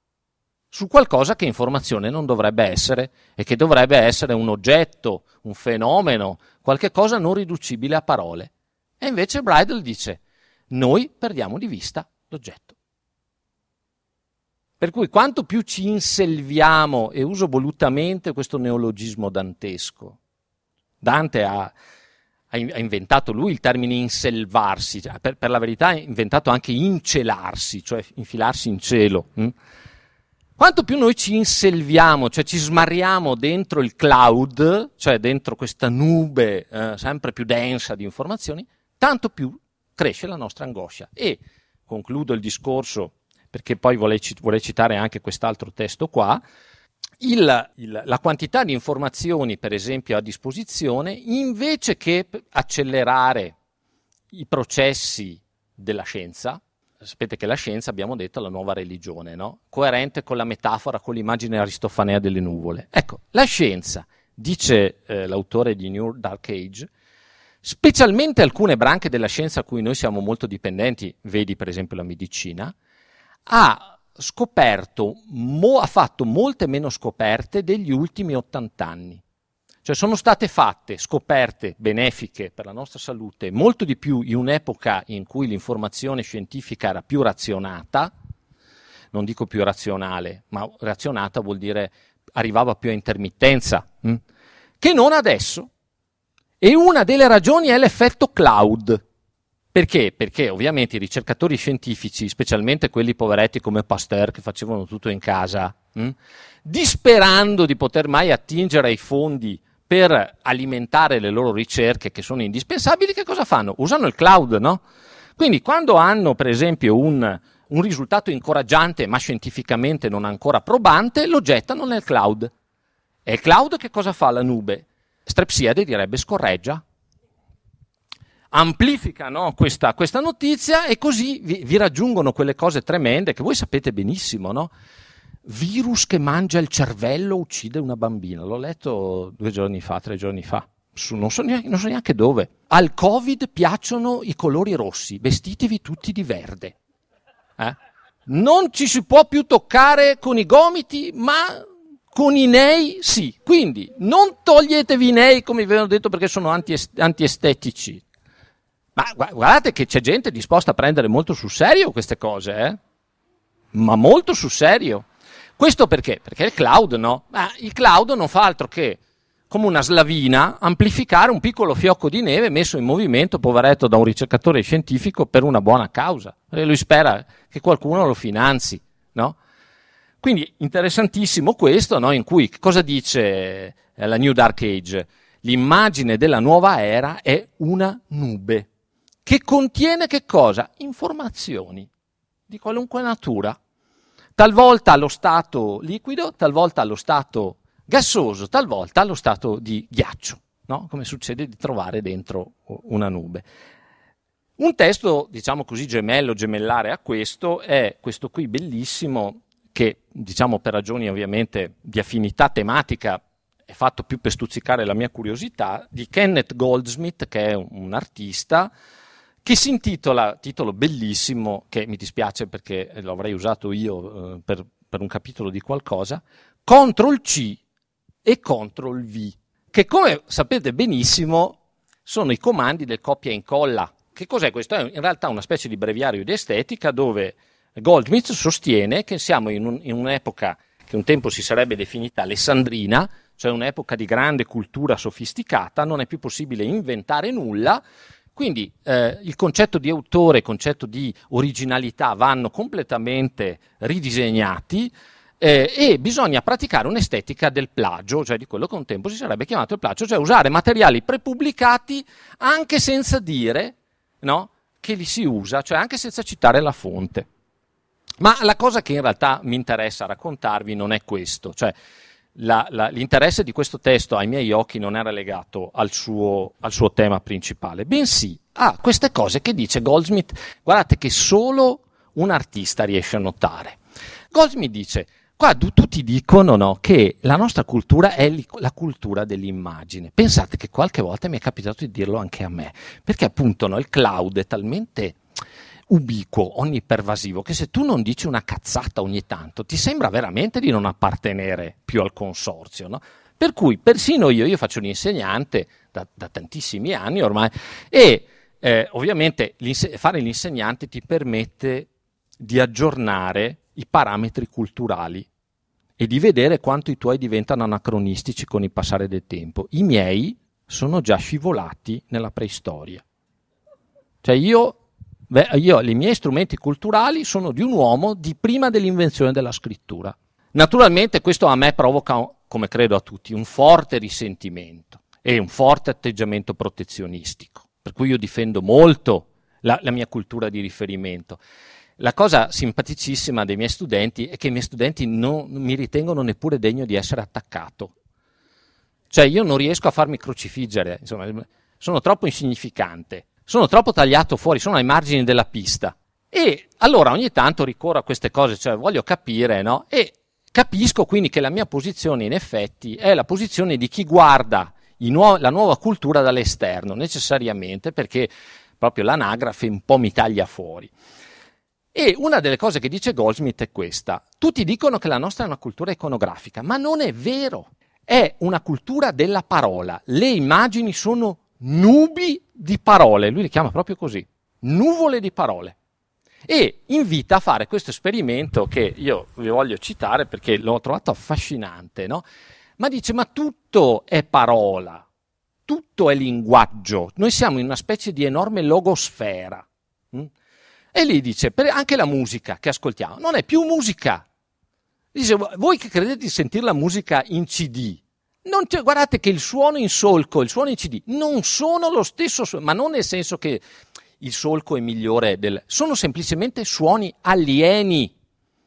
su qualcosa che informazione non dovrebbe essere e che dovrebbe essere un oggetto, un fenomeno, qualche cosa non riducibile a parole. E invece Bridle dice, noi perdiamo di vista l'oggetto. Per cui quanto più ci inselviamo, e uso volutamente questo neologismo dantesco, Dante ha, ha ha inventato lui il termine inselvarsi, cioè, per, per la verità ha inventato anche incelarsi, cioè infilarsi in cielo. Hm? Quanto più noi ci inselviamo, cioè ci smarriamo dentro il cloud, cioè dentro questa nube eh, sempre più densa di informazioni, tanto più cresce la nostra angoscia. E concludo il discorso, perché poi vorrei, vorrei citare anche quest'altro testo qua. Il, il, la quantità di informazioni, per esempio, a disposizione, invece che accelerare i processi della scienza, sapete che la scienza, abbiamo detto, è la nuova religione, no? Coerente con la metafora, con l'immagine aristofanea delle nuvole. Ecco, la scienza, dice eh, l'autore di New Dark Age, specialmente alcune branche della scienza a cui noi siamo molto dipendenti, vedi per esempio la medicina, ha scoperto, mo, ha fatto molte meno scoperte degli ultimi ottanta anni. Cioè sono state fatte scoperte benefiche per la nostra salute molto di più in un'epoca in cui l'informazione scientifica era più razionata, non dico più razionale, ma razionata vuol dire arrivava più a intermittenza, hm? che non adesso. E una delle ragioni è l'effetto cloud. Perché? Perché ovviamente i ricercatori scientifici, specialmente quelli poveretti come Pasteur che facevano tutto in casa, hm? disperando di poter mai attingere ai fondi per alimentare le loro ricerche che sono indispensabili, che cosa fanno? Usano il cloud, no? Quindi quando hanno per esempio un, un risultato incoraggiante ma scientificamente non ancora probante, lo gettano nel cloud. E il cloud che cosa fa? La nube? Strepsiade direbbe scorreggia. Amplifica, no, questa, questa notizia e così vi, vi raggiungono quelle cose tremende che voi sapete benissimo, no? Virus che mangia il cervello uccide una bambina. L'ho letto due giorni fa, tre giorni fa. Su, non, so neanche, non so neanche dove. Al Covid piacciono i colori rossi. Vestitevi tutti di verde. Eh? Non ci si può più toccare con i gomiti, ma con i nei sì. Quindi non toglietevi i nei, come vi avevo detto, perché sono antiestetici. Ma guardate che c'è gente disposta a prendere molto sul serio queste cose, eh? Ma molto sul serio. Questo perché? Perché il cloud no. Ma il cloud non fa altro che, come una slavina, amplificare un piccolo fiocco di neve messo in movimento, poveretto, da un ricercatore scientifico per una buona causa. Perché lui spera che qualcuno lo finanzi, no? Quindi interessantissimo questo, no? In cui, cosa dice eh, la New Dark Age? L'immagine della nuova era è una nube che contiene che cosa? Informazioni di qualunque natura. Talvolta allo stato liquido, talvolta allo stato gassoso, talvolta allo stato di ghiaccio, no? Come succede di trovare dentro una nube. Un testo, diciamo così, gemello, gemellare a questo, è questo qui bellissimo, che, diciamo per ragioni ovviamente di affinità tematica, è fatto più per stuzzicare la mia curiosità, di Kenneth Goldsmith, che è un, un artista, che si intitola, titolo bellissimo, che mi dispiace perché lo avrei usato io eh, per, per un capitolo di qualcosa, control C e control V, che come sapete benissimo sono i comandi del copia e incolla. Che cos'è questo? È in realtà una specie di breviario di estetica dove Goldsmith sostiene che siamo in, un, in un'epoca che un tempo si sarebbe definita alessandrina, cioè un'epoca di grande cultura sofisticata, non è più possibile inventare nulla. Quindi eh, il concetto di autore, il concetto di originalità vanno completamente ridisegnati eh, e bisogna praticare un'estetica del plagio, cioè di quello che un tempo si sarebbe chiamato il plagio, cioè usare materiali prepubblicati anche senza dire, no, che li si usa, cioè anche senza citare la fonte. Ma la cosa che in realtà mi interessa raccontarvi non è questo, cioè La, la, l'interesse di questo testo ai miei occhi non era legato al suo, al suo tema principale, bensì a queste cose che dice Goldsmith, guardate che solo un artista riesce a notare. Goldsmith dice, qua tutti dicono no, che la nostra cultura è la cultura dell'immagine. Pensate che qualche volta mi è capitato di dirlo anche a me, perché appunto no, il cloud è talmente ubiquo, onnipervasivo, che se tu non dici una cazzata ogni tanto ti sembra veramente di non appartenere più al consorzio, no? Per cui persino io, io faccio l'insegnante da, da tantissimi anni ormai e eh, ovviamente l'inse- fare l'insegnante ti permette di aggiornare i parametri culturali e di vedere quanto i tuoi diventano anacronistici con il passare del tempo. I miei sono già scivolati nella preistoria. Cioè io, beh, io, i miei strumenti culturali sono di un uomo di prima dell'invenzione della scrittura. Naturalmente questo a me provoca, come credo a tutti, un forte risentimento e un forte atteggiamento protezionistico, per cui io difendo molto la, la mia cultura di riferimento. La cosa simpaticissima dei miei studenti è che i miei studenti non, non mi ritengono neppure degno di essere attaccato. Cioè io non riesco a farmi crocifiggere, insomma, sono troppo insignificante, sono troppo tagliato fuori, sono ai margini della pista. E allora ogni tanto ricorro a queste cose, cioè voglio capire, no? E capisco quindi che la mia posizione in effetti è la posizione di chi guarda i nuo- la nuova cultura dall'esterno, necessariamente, perché proprio l'anagrafe un po' mi taglia fuori. E una delle cose che dice Goldsmith è questa: tutti dicono che la nostra è una cultura iconografica, ma non è vero, è una cultura della parola. Le immagini sono nubi di parole, lui le chiama proprio così, nuvole di parole. E invita a fare questo esperimento che io vi voglio citare perché l'ho trovato affascinante, no? Ma dice, ma tutto è parola, tutto è linguaggio, noi siamo in una specie di enorme logosfera. Hm? E lì dice, per anche la musica che ascoltiamo non è più musica. Dice, voi che credete di sentire la musica in C D, non c'è, guardate che il suono in solco, il suono in C D, non sono lo stesso suono, ma non nel senso che il solco è migliore del... sono semplicemente suoni alieni.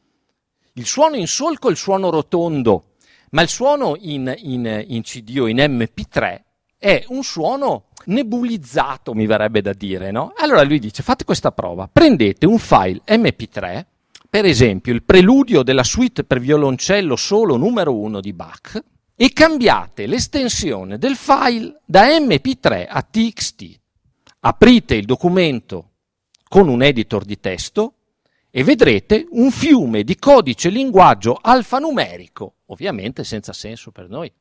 Il suono in solco è il suono rotondo, ma il suono in, in, in C D o in M P tre è un suono nebulizzato, mi verrebbe da dire, no? Allora lui dice, fate questa prova, prendete un file M P tre, per esempio il preludio della suite per violoncello solo numero uno di Bach, e cambiate l'estensione del file da M P tre a T X T. Aprite il documento con un editor di testo e vedrete un fiume di codice linguaggio alfanumerico, ovviamente senza senso per noi.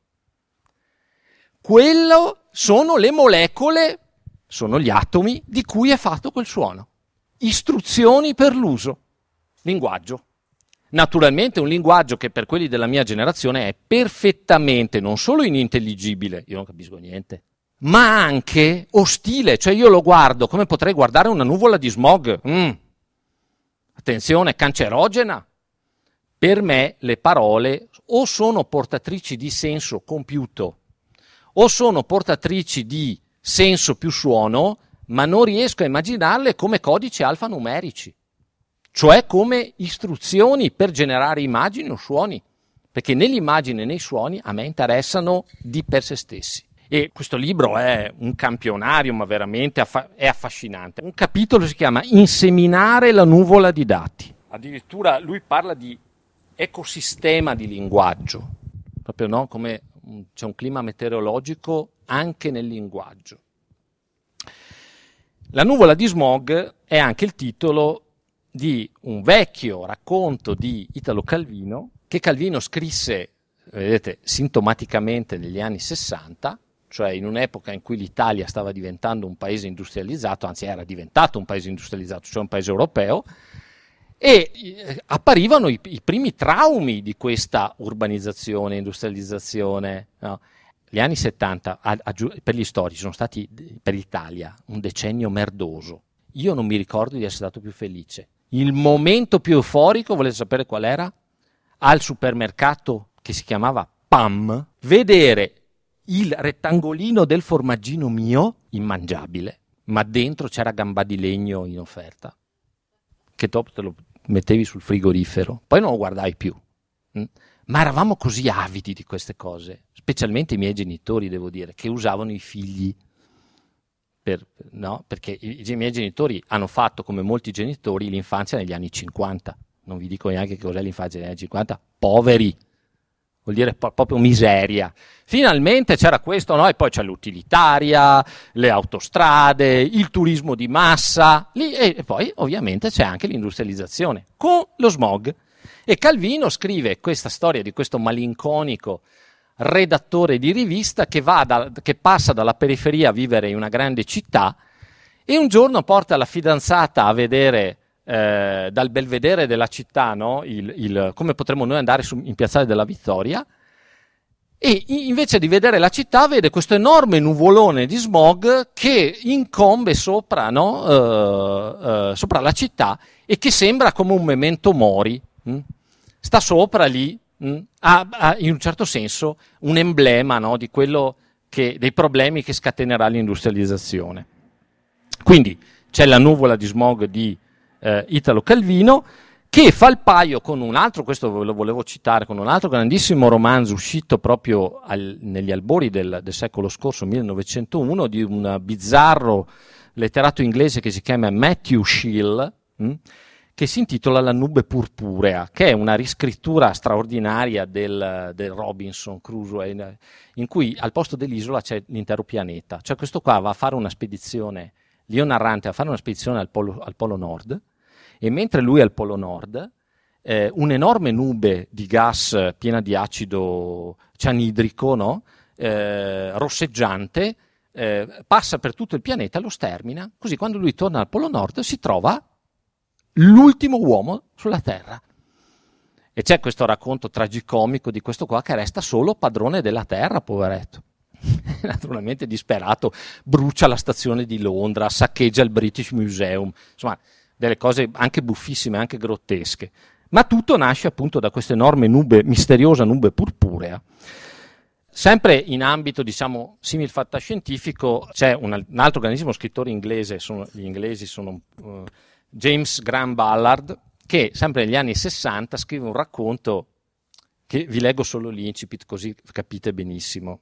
Quello sono le molecole, sono gli atomi di cui è fatto quel suono. Istruzioni per l'uso. Linguaggio. Naturalmente un linguaggio che per quelli della mia generazione è perfettamente non solo inintelligibile, io non capisco niente, ma anche ostile. Cioè io lo guardo come potrei guardare una nuvola di smog. Mm. Attenzione, cancerogena. Per me le parole o sono portatrici di senso compiuto o sono portatrici di senso più suono, ma non riesco a immaginarle come codici alfanumerici, cioè come istruzioni per generare immagini o suoni, perché né l'immagine né i suoni a me interessano di per se stessi. E questo libro è un campionario, ma veramente affa- è affascinante. Un capitolo si chiama Inseminare la nuvola di dati. Addirittura lui parla di ecosistema di linguaggio, proprio no? Come c'è un clima meteorologico anche nel linguaggio. La nuvola di smog è anche il titolo di un vecchio racconto di Italo Calvino, che Calvino scrisse, vedete, sintomaticamente negli anni sessanta, cioè in un'epoca in cui l'Italia stava diventando un paese industrializzato, anzi era diventato un paese industrializzato, cioè un paese europeo, e eh, apparivano i, i primi traumi di questa urbanizzazione, industrializzazione, no? Gli anni settanta a, a, per gli storici sono stati per l'Italia un decennio merdoso. Io non mi ricordo di essere stato più felice. Il momento più euforico, volete sapere qual era? Al supermercato che si chiamava P A M, vedere il rettangolino del formaggino mio, immangiabile, ma dentro c'era gambà di legno in offerta, che dopo te lo mettevi sul frigorifero, poi non lo guardai più. Ma eravamo così avidi di queste cose, specialmente i miei genitori, devo dire, che usavano i figli, per, no? Perché i, i miei genitori hanno fatto, come molti genitori, l'infanzia negli anni cinquanta. Non vi dico neanche che cos'è l'infanzia negli anni cinquanta, poveri, vuol dire po- proprio miseria. Finalmente c'era questo, no? E poi c'è l'utilitaria, le autostrade, il turismo di massa, lì, e, e poi ovviamente c'è anche l'industrializzazione, con lo smog. E Calvino scrive questa storia di questo malinconico redattore di rivista che, va da, che passa dalla periferia a vivere in una grande città e un giorno porta la fidanzata a vedere eh, dal belvedere della città, no? il, il, come potremmo noi andare su, in Piazzale della Vittoria, e invece di vedere la città vede questo enorme nuvolone di smog che incombe sopra, no? uh, uh, sopra la città e che sembra come un memento mori, mh? Sta sopra lì, mh? Ha, ha in un certo senso un emblema, no? Di quello che, dei problemi che scatenerà l'industrializzazione. Quindi c'è la nuvola di smog di uh, Italo Calvino, che fa il paio con un altro, questo ve lo volevo citare, con un altro grandissimo romanzo uscito proprio al, negli albori del, del secolo scorso, millenovecentouno, di un bizzarro letterato inglese che si chiama Matthew Shill, mh, che si intitola La nube purpurea, che è una riscrittura straordinaria del, del Robinson Crusoe, in cui al posto dell'isola c'è l'intero pianeta. Cioè questo qua va a fare una spedizione, Leo narrante va a fare una spedizione al polo, al polo nord, e mentre lui è al Polo Nord, eh, un'enorme nube di gas piena di acido cianidrico, no? eh, rosseggiante, eh, passa per tutto il pianeta, lo stermina, così quando lui torna al Polo Nord si trova l'ultimo uomo sulla Terra. E c'è questo racconto tragicomico di questo qua che resta solo padrone della Terra, poveretto. Naturalmente disperato, brucia la stazione di Londra, saccheggia il British Museum, insomma delle cose anche buffissime, anche grottesche. Ma tutto nasce appunto da questa enorme nube, misteriosa nube purpurea. Sempre in ambito, diciamo, simil fantascientifico, c'è un, un altro grandissimo scrittore inglese, sono, gli inglesi sono uh, James Graham Ballard, che sempre negli anni sessanta scrive un racconto che vi leggo solo l'incipit, così capite benissimo.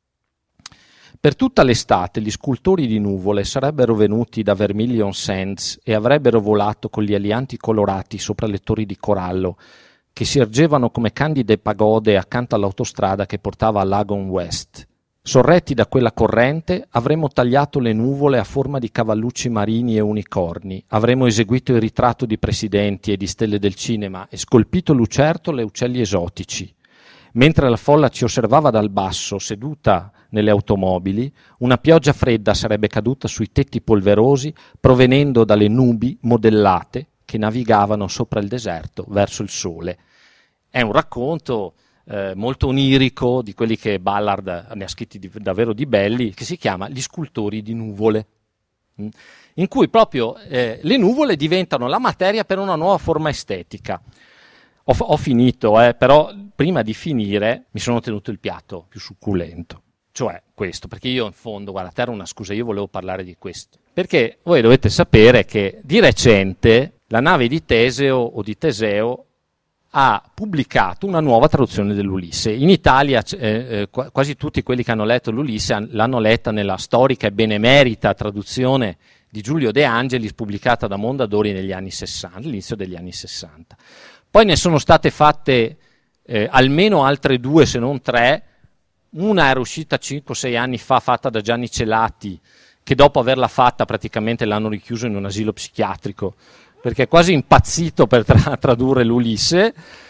Per tutta l'estate gli scultori di nuvole sarebbero venuti da Vermilion Sands e avrebbero volato con gli alianti colorati sopra le torri di corallo che si ergevano come candide pagode accanto all'autostrada che portava a Lagon West. Sorretti da quella corrente avremmo tagliato le nuvole a forma di cavallucci marini e unicorni, avremmo eseguito il ritratto di presidenti e di stelle del cinema e scolpito lucertole e uccelli esotici. Mentre la folla ci osservava dal basso, seduta nelle automobili, una pioggia fredda sarebbe caduta sui tetti polverosi provenendo dalle nubi modellate che navigavano sopra il deserto verso il sole. È un racconto eh, molto onirico, di quelli che Ballard ne ha scritti di, davvero di belli, che si chiama Gli scultori di nuvole, in cui proprio eh, le nuvole diventano la materia per una nuova forma estetica. Ho, ho finito, eh, però prima di finire mi sono tenuto il piatto più succulento. Cioè questo, perché io in fondo, guarda, te era una scusa, io volevo parlare di questo. Perché voi dovete sapere che di recente la nave di Teseo o di Teseo ha pubblicato una nuova traduzione dell'Ulisse. In Italia eh, eh, quasi tutti quelli che hanno letto l'Ulisse l'hanno letta nella storica e benemerita traduzione di Giulio De Angelis, pubblicata da Mondadori negli anni sessanta, all'inizio degli anni sessanta. Poi ne sono state fatte eh, almeno altre due, se non tre. Una era uscita cinque sei anni fa, fatta da Gianni Celati, che dopo averla fatta praticamente l'hanno richiuso in un asilo psichiatrico, perché è quasi impazzito per tra- tradurre l'Ulisse.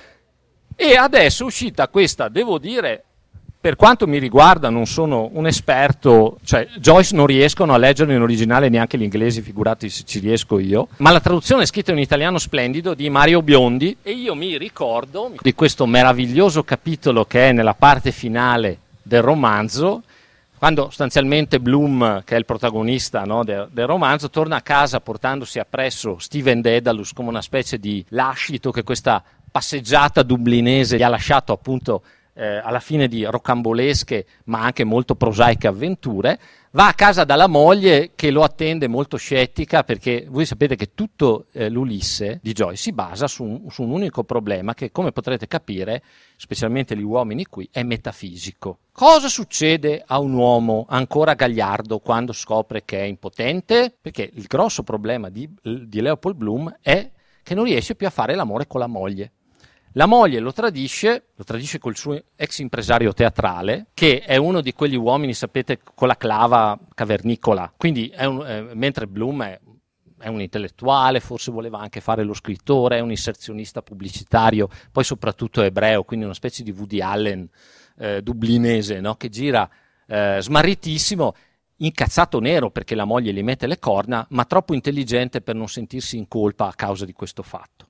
E adesso è uscita questa, devo dire, per quanto mi riguarda non sono un esperto, cioè Joyce non riescono a leggerlo in originale neanche gli inglesi, figurati se ci riesco io, ma la traduzione è scritta in italiano splendido di Mario Biondi, e io mi ricordo di questo meraviglioso capitolo che è nella parte finale del romanzo, quando sostanzialmente Bloom, che è il protagonista, no, del, del romanzo, torna a casa portandosi appresso Steven Dedalus come una specie di lascito che questa passeggiata dublinese gli ha lasciato appunto eh, alla fine di rocambolesche ma anche molto prosaiche avventure. Va a casa dalla moglie che lo attende molto scettica, perché voi sapete che tutto eh, l'Ulisse di Joyce si basa su un, su un unico problema che, come potrete capire, specialmente gli uomini qui, è metafisico. Cosa succede a un uomo ancora gagliardo quando scopre che è impotente? Perché il grosso problema di, di Leopold Bloom è che non riesce più a fare l'amore con la moglie. La moglie lo tradisce, lo tradisce col suo ex impresario teatrale, che è uno di quegli uomini, sapete, con la clava cavernicola. Quindi, è un, eh, mentre Bloom è, è un intellettuale, forse voleva anche fare lo scrittore, è un inserzionista pubblicitario, poi soprattutto è ebreo, quindi una specie di Woody Allen eh, dublinese, no? Che gira eh, smarritissimo, incazzato nero perché la moglie gli mette le corna, ma troppo intelligente per non sentirsi in colpa a causa di questo fatto.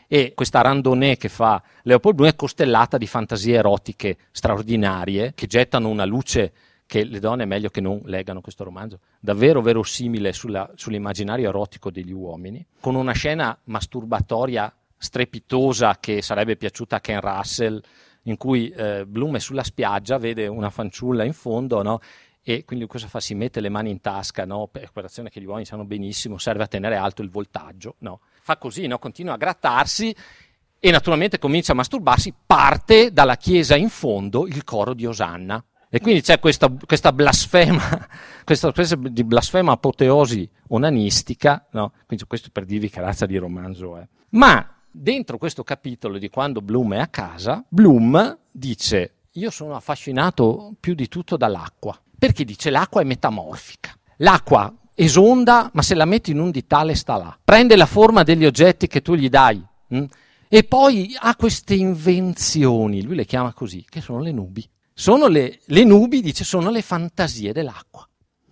e questa randonnée che fa Leopold Bloom è costellata di fantasie erotiche straordinarie che gettano una luce che le donne è meglio che non leggano questo romanzo, davvero verosimile sulla, sull'immaginario erotico degli uomini, con una scena masturbatoria strepitosa che sarebbe piaciuta a Ken Russell, in cui eh, Bloom è sulla spiaggia, vede una fanciulla in fondo, no? E quindi cosa fa? Si mette le mani in tasca, no? Per operazione che gli uomini sanno benissimo, serve a tenere alto il voltaggio, no? Fa così, no? Continua a grattarsi e naturalmente comincia a masturbarsi, parte dalla chiesa in fondo il coro di Osanna. E quindi c'è questa, questa blasfema, questa specie di blasfema apoteosi onanistica, no? Quindi questo per dirvi che razza di romanzo è. Ma dentro questo capitolo di quando Bloom è a casa, Bloom dice: io sono affascinato più di tutto dall'acqua, perché dice l'acqua è metamorfica. L'acqua esonda, ma se la metti in un ditale sta là. Prende la forma degli oggetti che tu gli dai mh? E poi ha queste invenzioni, lui le chiama così, che sono le nubi. Sono le, le nubi, dice, sono le fantasie dell'acqua.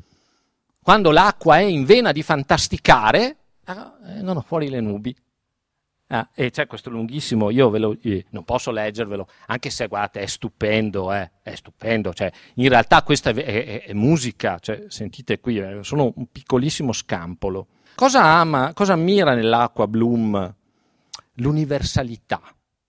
Quando l'acqua è in vena di fantasticare, eh, non ho fuori le nubi. Ah, e c'è questo lunghissimo, io ve lo, eh, non posso leggervelo, anche se guardate è stupendo, eh, è stupendo, cioè, in realtà questa è, è, è musica, cioè, sentite qui, è solo un piccolissimo scampolo. Cosa ama, cosa ammira nell'acqua Bloom? L'universalità,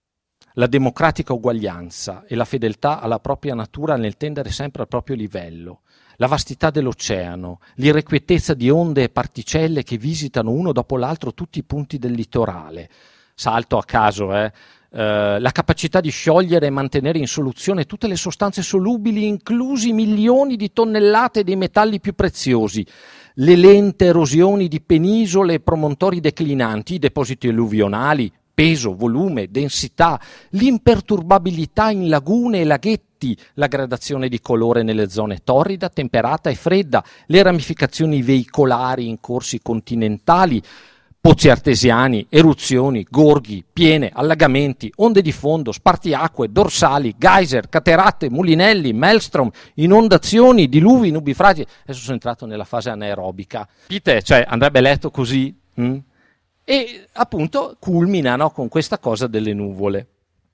la democratica uguaglianza e la fedeltà alla propria natura nel tendere sempre al proprio livello, la vastità dell'oceano, l'irrequietezza di onde e particelle che visitano uno dopo l'altro tutti i punti del litorale, salto a caso, eh, eh, la capacità di sciogliere e mantenere in soluzione tutte le sostanze solubili, inclusi milioni di tonnellate dei metalli più preziosi, le lente erosioni di penisole e promontori declinanti, i depositi alluvionali, peso, volume, densità, l'imperturbabilità in lagune e laghetti, la gradazione di colore nelle zone torrida, temperata e fredda, le ramificazioni veicolari in corsi continentali, pozzi artesiani, eruzioni, gorghi, piene, allagamenti, onde di fondo, spartiacque, dorsali, geyser, caterate, mulinelli, maelstrom, inondazioni, diluvi, nubifragi. Adesso sono entrato nella fase anaerobica. Capite? Cioè, andrebbe letto così. Hm? E appunto culmina, no, con questa cosa delle nuvole.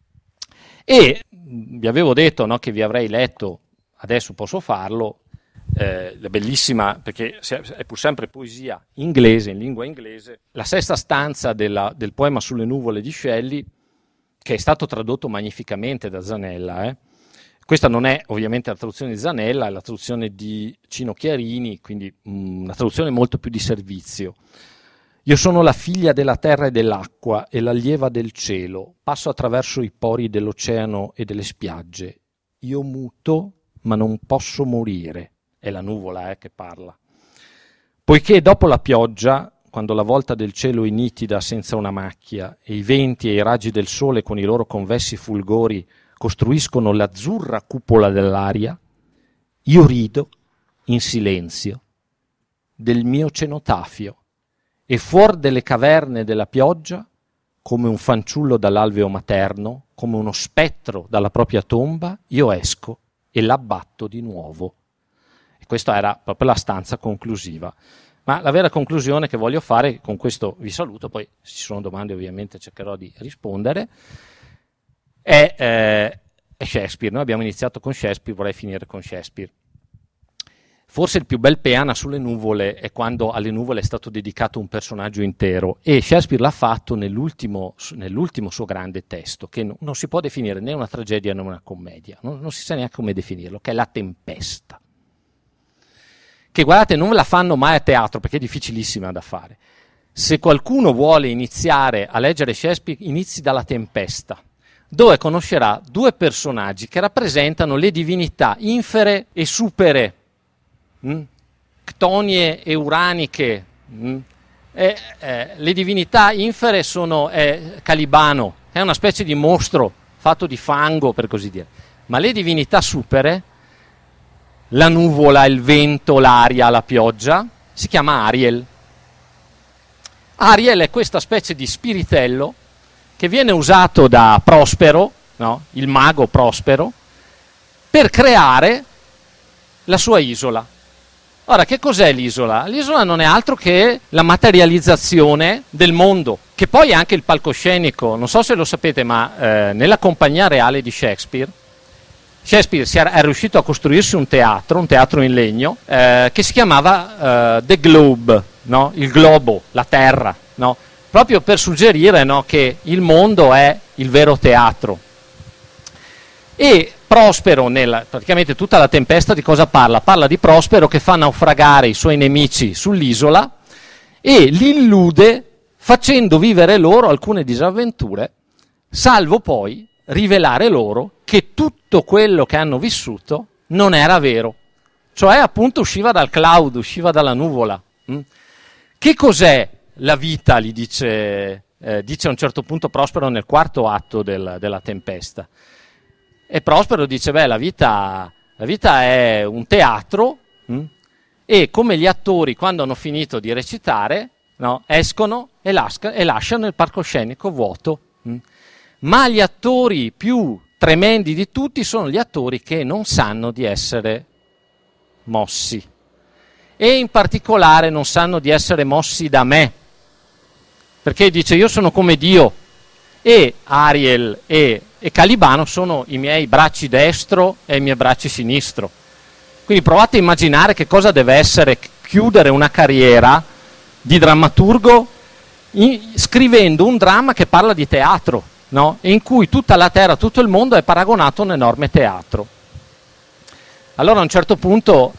E vi avevo detto, no, che vi avrei letto, adesso posso farlo, eh, la bellissima, perché è pur sempre poesia inglese, in lingua inglese, la sesta stanza della, del poema Sulle nuvole di Shelley, che è stato tradotto magnificamente da Zanella. Eh. Questa non è ovviamente la traduzione di Zanella, è la traduzione di Cino Chiarini, quindi mh, una traduzione molto più di servizio. Io sono la figlia della terra e dell'acqua e l'allieva del cielo. Passo attraverso i pori dell'oceano e delle spiagge. Io muto, ma non posso morire. È la nuvola eh, che parla. Poiché dopo la pioggia, quando la volta del cielo è nitida senza una macchia e i venti e i raggi del sole con i loro convessi fulgori costruiscono l'azzurra cupola dell'aria, io rido in silenzio del mio cenotafio. E fuor delle caverne della pioggia, come un fanciullo dall'alveo materno, come uno spettro dalla propria tomba, io esco e l'abbatto di nuovo. E questa era proprio la stanza conclusiva. Ma la vera conclusione che voglio fare, con questo vi saluto, poi se ci sono domande ovviamente cercherò di rispondere, è, eh, è Shakespeare. Noi abbiamo iniziato con Shakespeare, vorrei finire con Shakespeare. Forse il più bel peana sulle nuvole è quando alle nuvole è stato dedicato un personaggio intero, e Shakespeare l'ha fatto nell'ultimo, nell'ultimo suo grande testo, che non, non si può definire né una tragedia né una commedia, non, non si sa neanche come definirlo, che è La Tempesta. Che guardate, non ve la fanno mai a teatro perché è difficilissima da fare. Se qualcuno vuole iniziare a leggere Shakespeare, inizi dalla Tempesta, dove conoscerà due personaggi che rappresentano le divinità infere e supere, Mm? ctonie e uraniche. Mm? E, eh, le divinità infere sono eh, Calibano, è una specie di mostro fatto di fango, per così dire, ma le divinità supere, la nuvola, il vento, l'aria, la pioggia, si chiama Ariel. Ariel è questa specie di spiritello che viene usato da Prospero, no? Il mago Prospero, per creare la sua isola. Ora, che cos'è l'isola? L'isola non è altro che la materializzazione del mondo, che che poi è anche il palcoscenico, non so se lo sapete, ma eh, nella compagnia reale di Shakespeare, Shakespeare si era, è riuscito a costruirsi un teatro, un teatro in legno, eh, che si chiamava eh, The Globe, no? Il globo, la terra, no? Proprio per suggerire, no, che il mondo è il vero teatro. E Prospero, nella, praticamente tutta la Tempesta di cosa parla? Parla di Prospero che fa naufragare i suoi nemici sull'isola e li illude facendo vivere loro alcune disavventure, salvo poi rivelare loro che tutto quello che hanno vissuto non era vero. Cioè appunto usciva dal cloud, usciva dalla nuvola. Mm? Che cos'è la vita, gli dice, eh, dice a un certo punto Prospero nel quarto atto del, della Tempesta. E Prospero dice, beh, la vita, la vita è un teatro, mh? E come gli attori quando hanno finito di recitare, no, escono e, lasca, e lasciano il palcoscenico vuoto. Mh? Ma gli attori più tremendi di tutti sono gli attori che non sanno di essere mossi. E in particolare non sanno di essere mossi da me. Perché dice, io sono come Dio, e Ariel e, e Calibano sono i miei bracci destro e i miei bracci sinistro. Quindi provate a immaginare che cosa deve essere chiudere una carriera di drammaturgo in, scrivendo un dramma che parla di teatro, no? E in cui tutta la terra, tutto il mondo è paragonato a un enorme teatro. Allora a un certo punto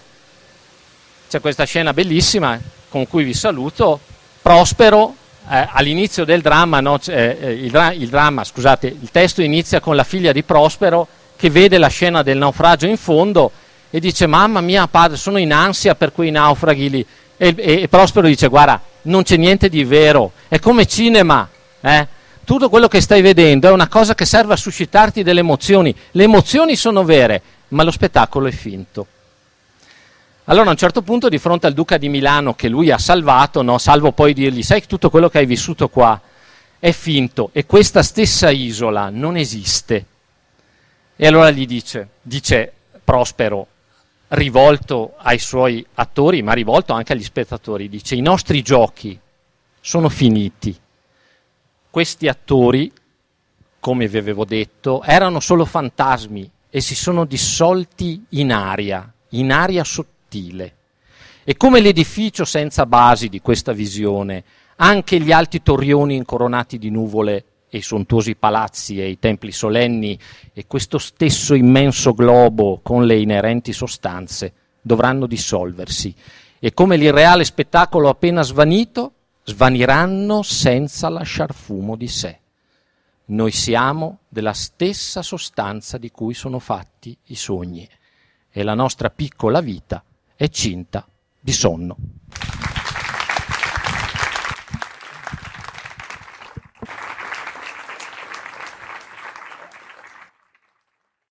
c'è questa scena bellissima con cui vi saluto. Prospero eh, all'inizio del dramma, no, eh, il, dra- il dramma, scusate, il testo inizia con la figlia di Prospero che vede la scena del naufragio in fondo e dice, mamma mia padre, sono in ansia per quei naufraghi lì. E, e, e Prospero dice, guarda, non c'è niente di vero, è come cinema, eh? Tutto quello che stai vedendo è una cosa che serve a suscitarti delle emozioni. Le emozioni sono vere, ma lo spettacolo è finto. Allora a un certo punto di fronte al duca di Milano che lui ha salvato, no, salvo poi dirgli, sai che tutto quello che hai vissuto qua è finto e questa stessa isola non esiste. E allora gli dice, dice Prospero, rivolto ai suoi attori, ma rivolto anche agli spettatori, dice, i nostri giochi sono finiti. Questi attori, come vi avevo detto, erano solo fantasmi e si sono dissolti in aria, in aria sottile. E come l'edificio senza basi di questa visione, anche gli alti torrioni incoronati di nuvole e i sontuosi palazzi e i templi solenni e questo stesso immenso globo con le inerenti sostanze dovranno dissolversi. E come l'irreale spettacolo appena svanito, svaniranno senza lasciar fumo di sé. Noi siamo della stessa sostanza di cui sono fatti i sogni e la nostra piccola vita è cinta di sonno.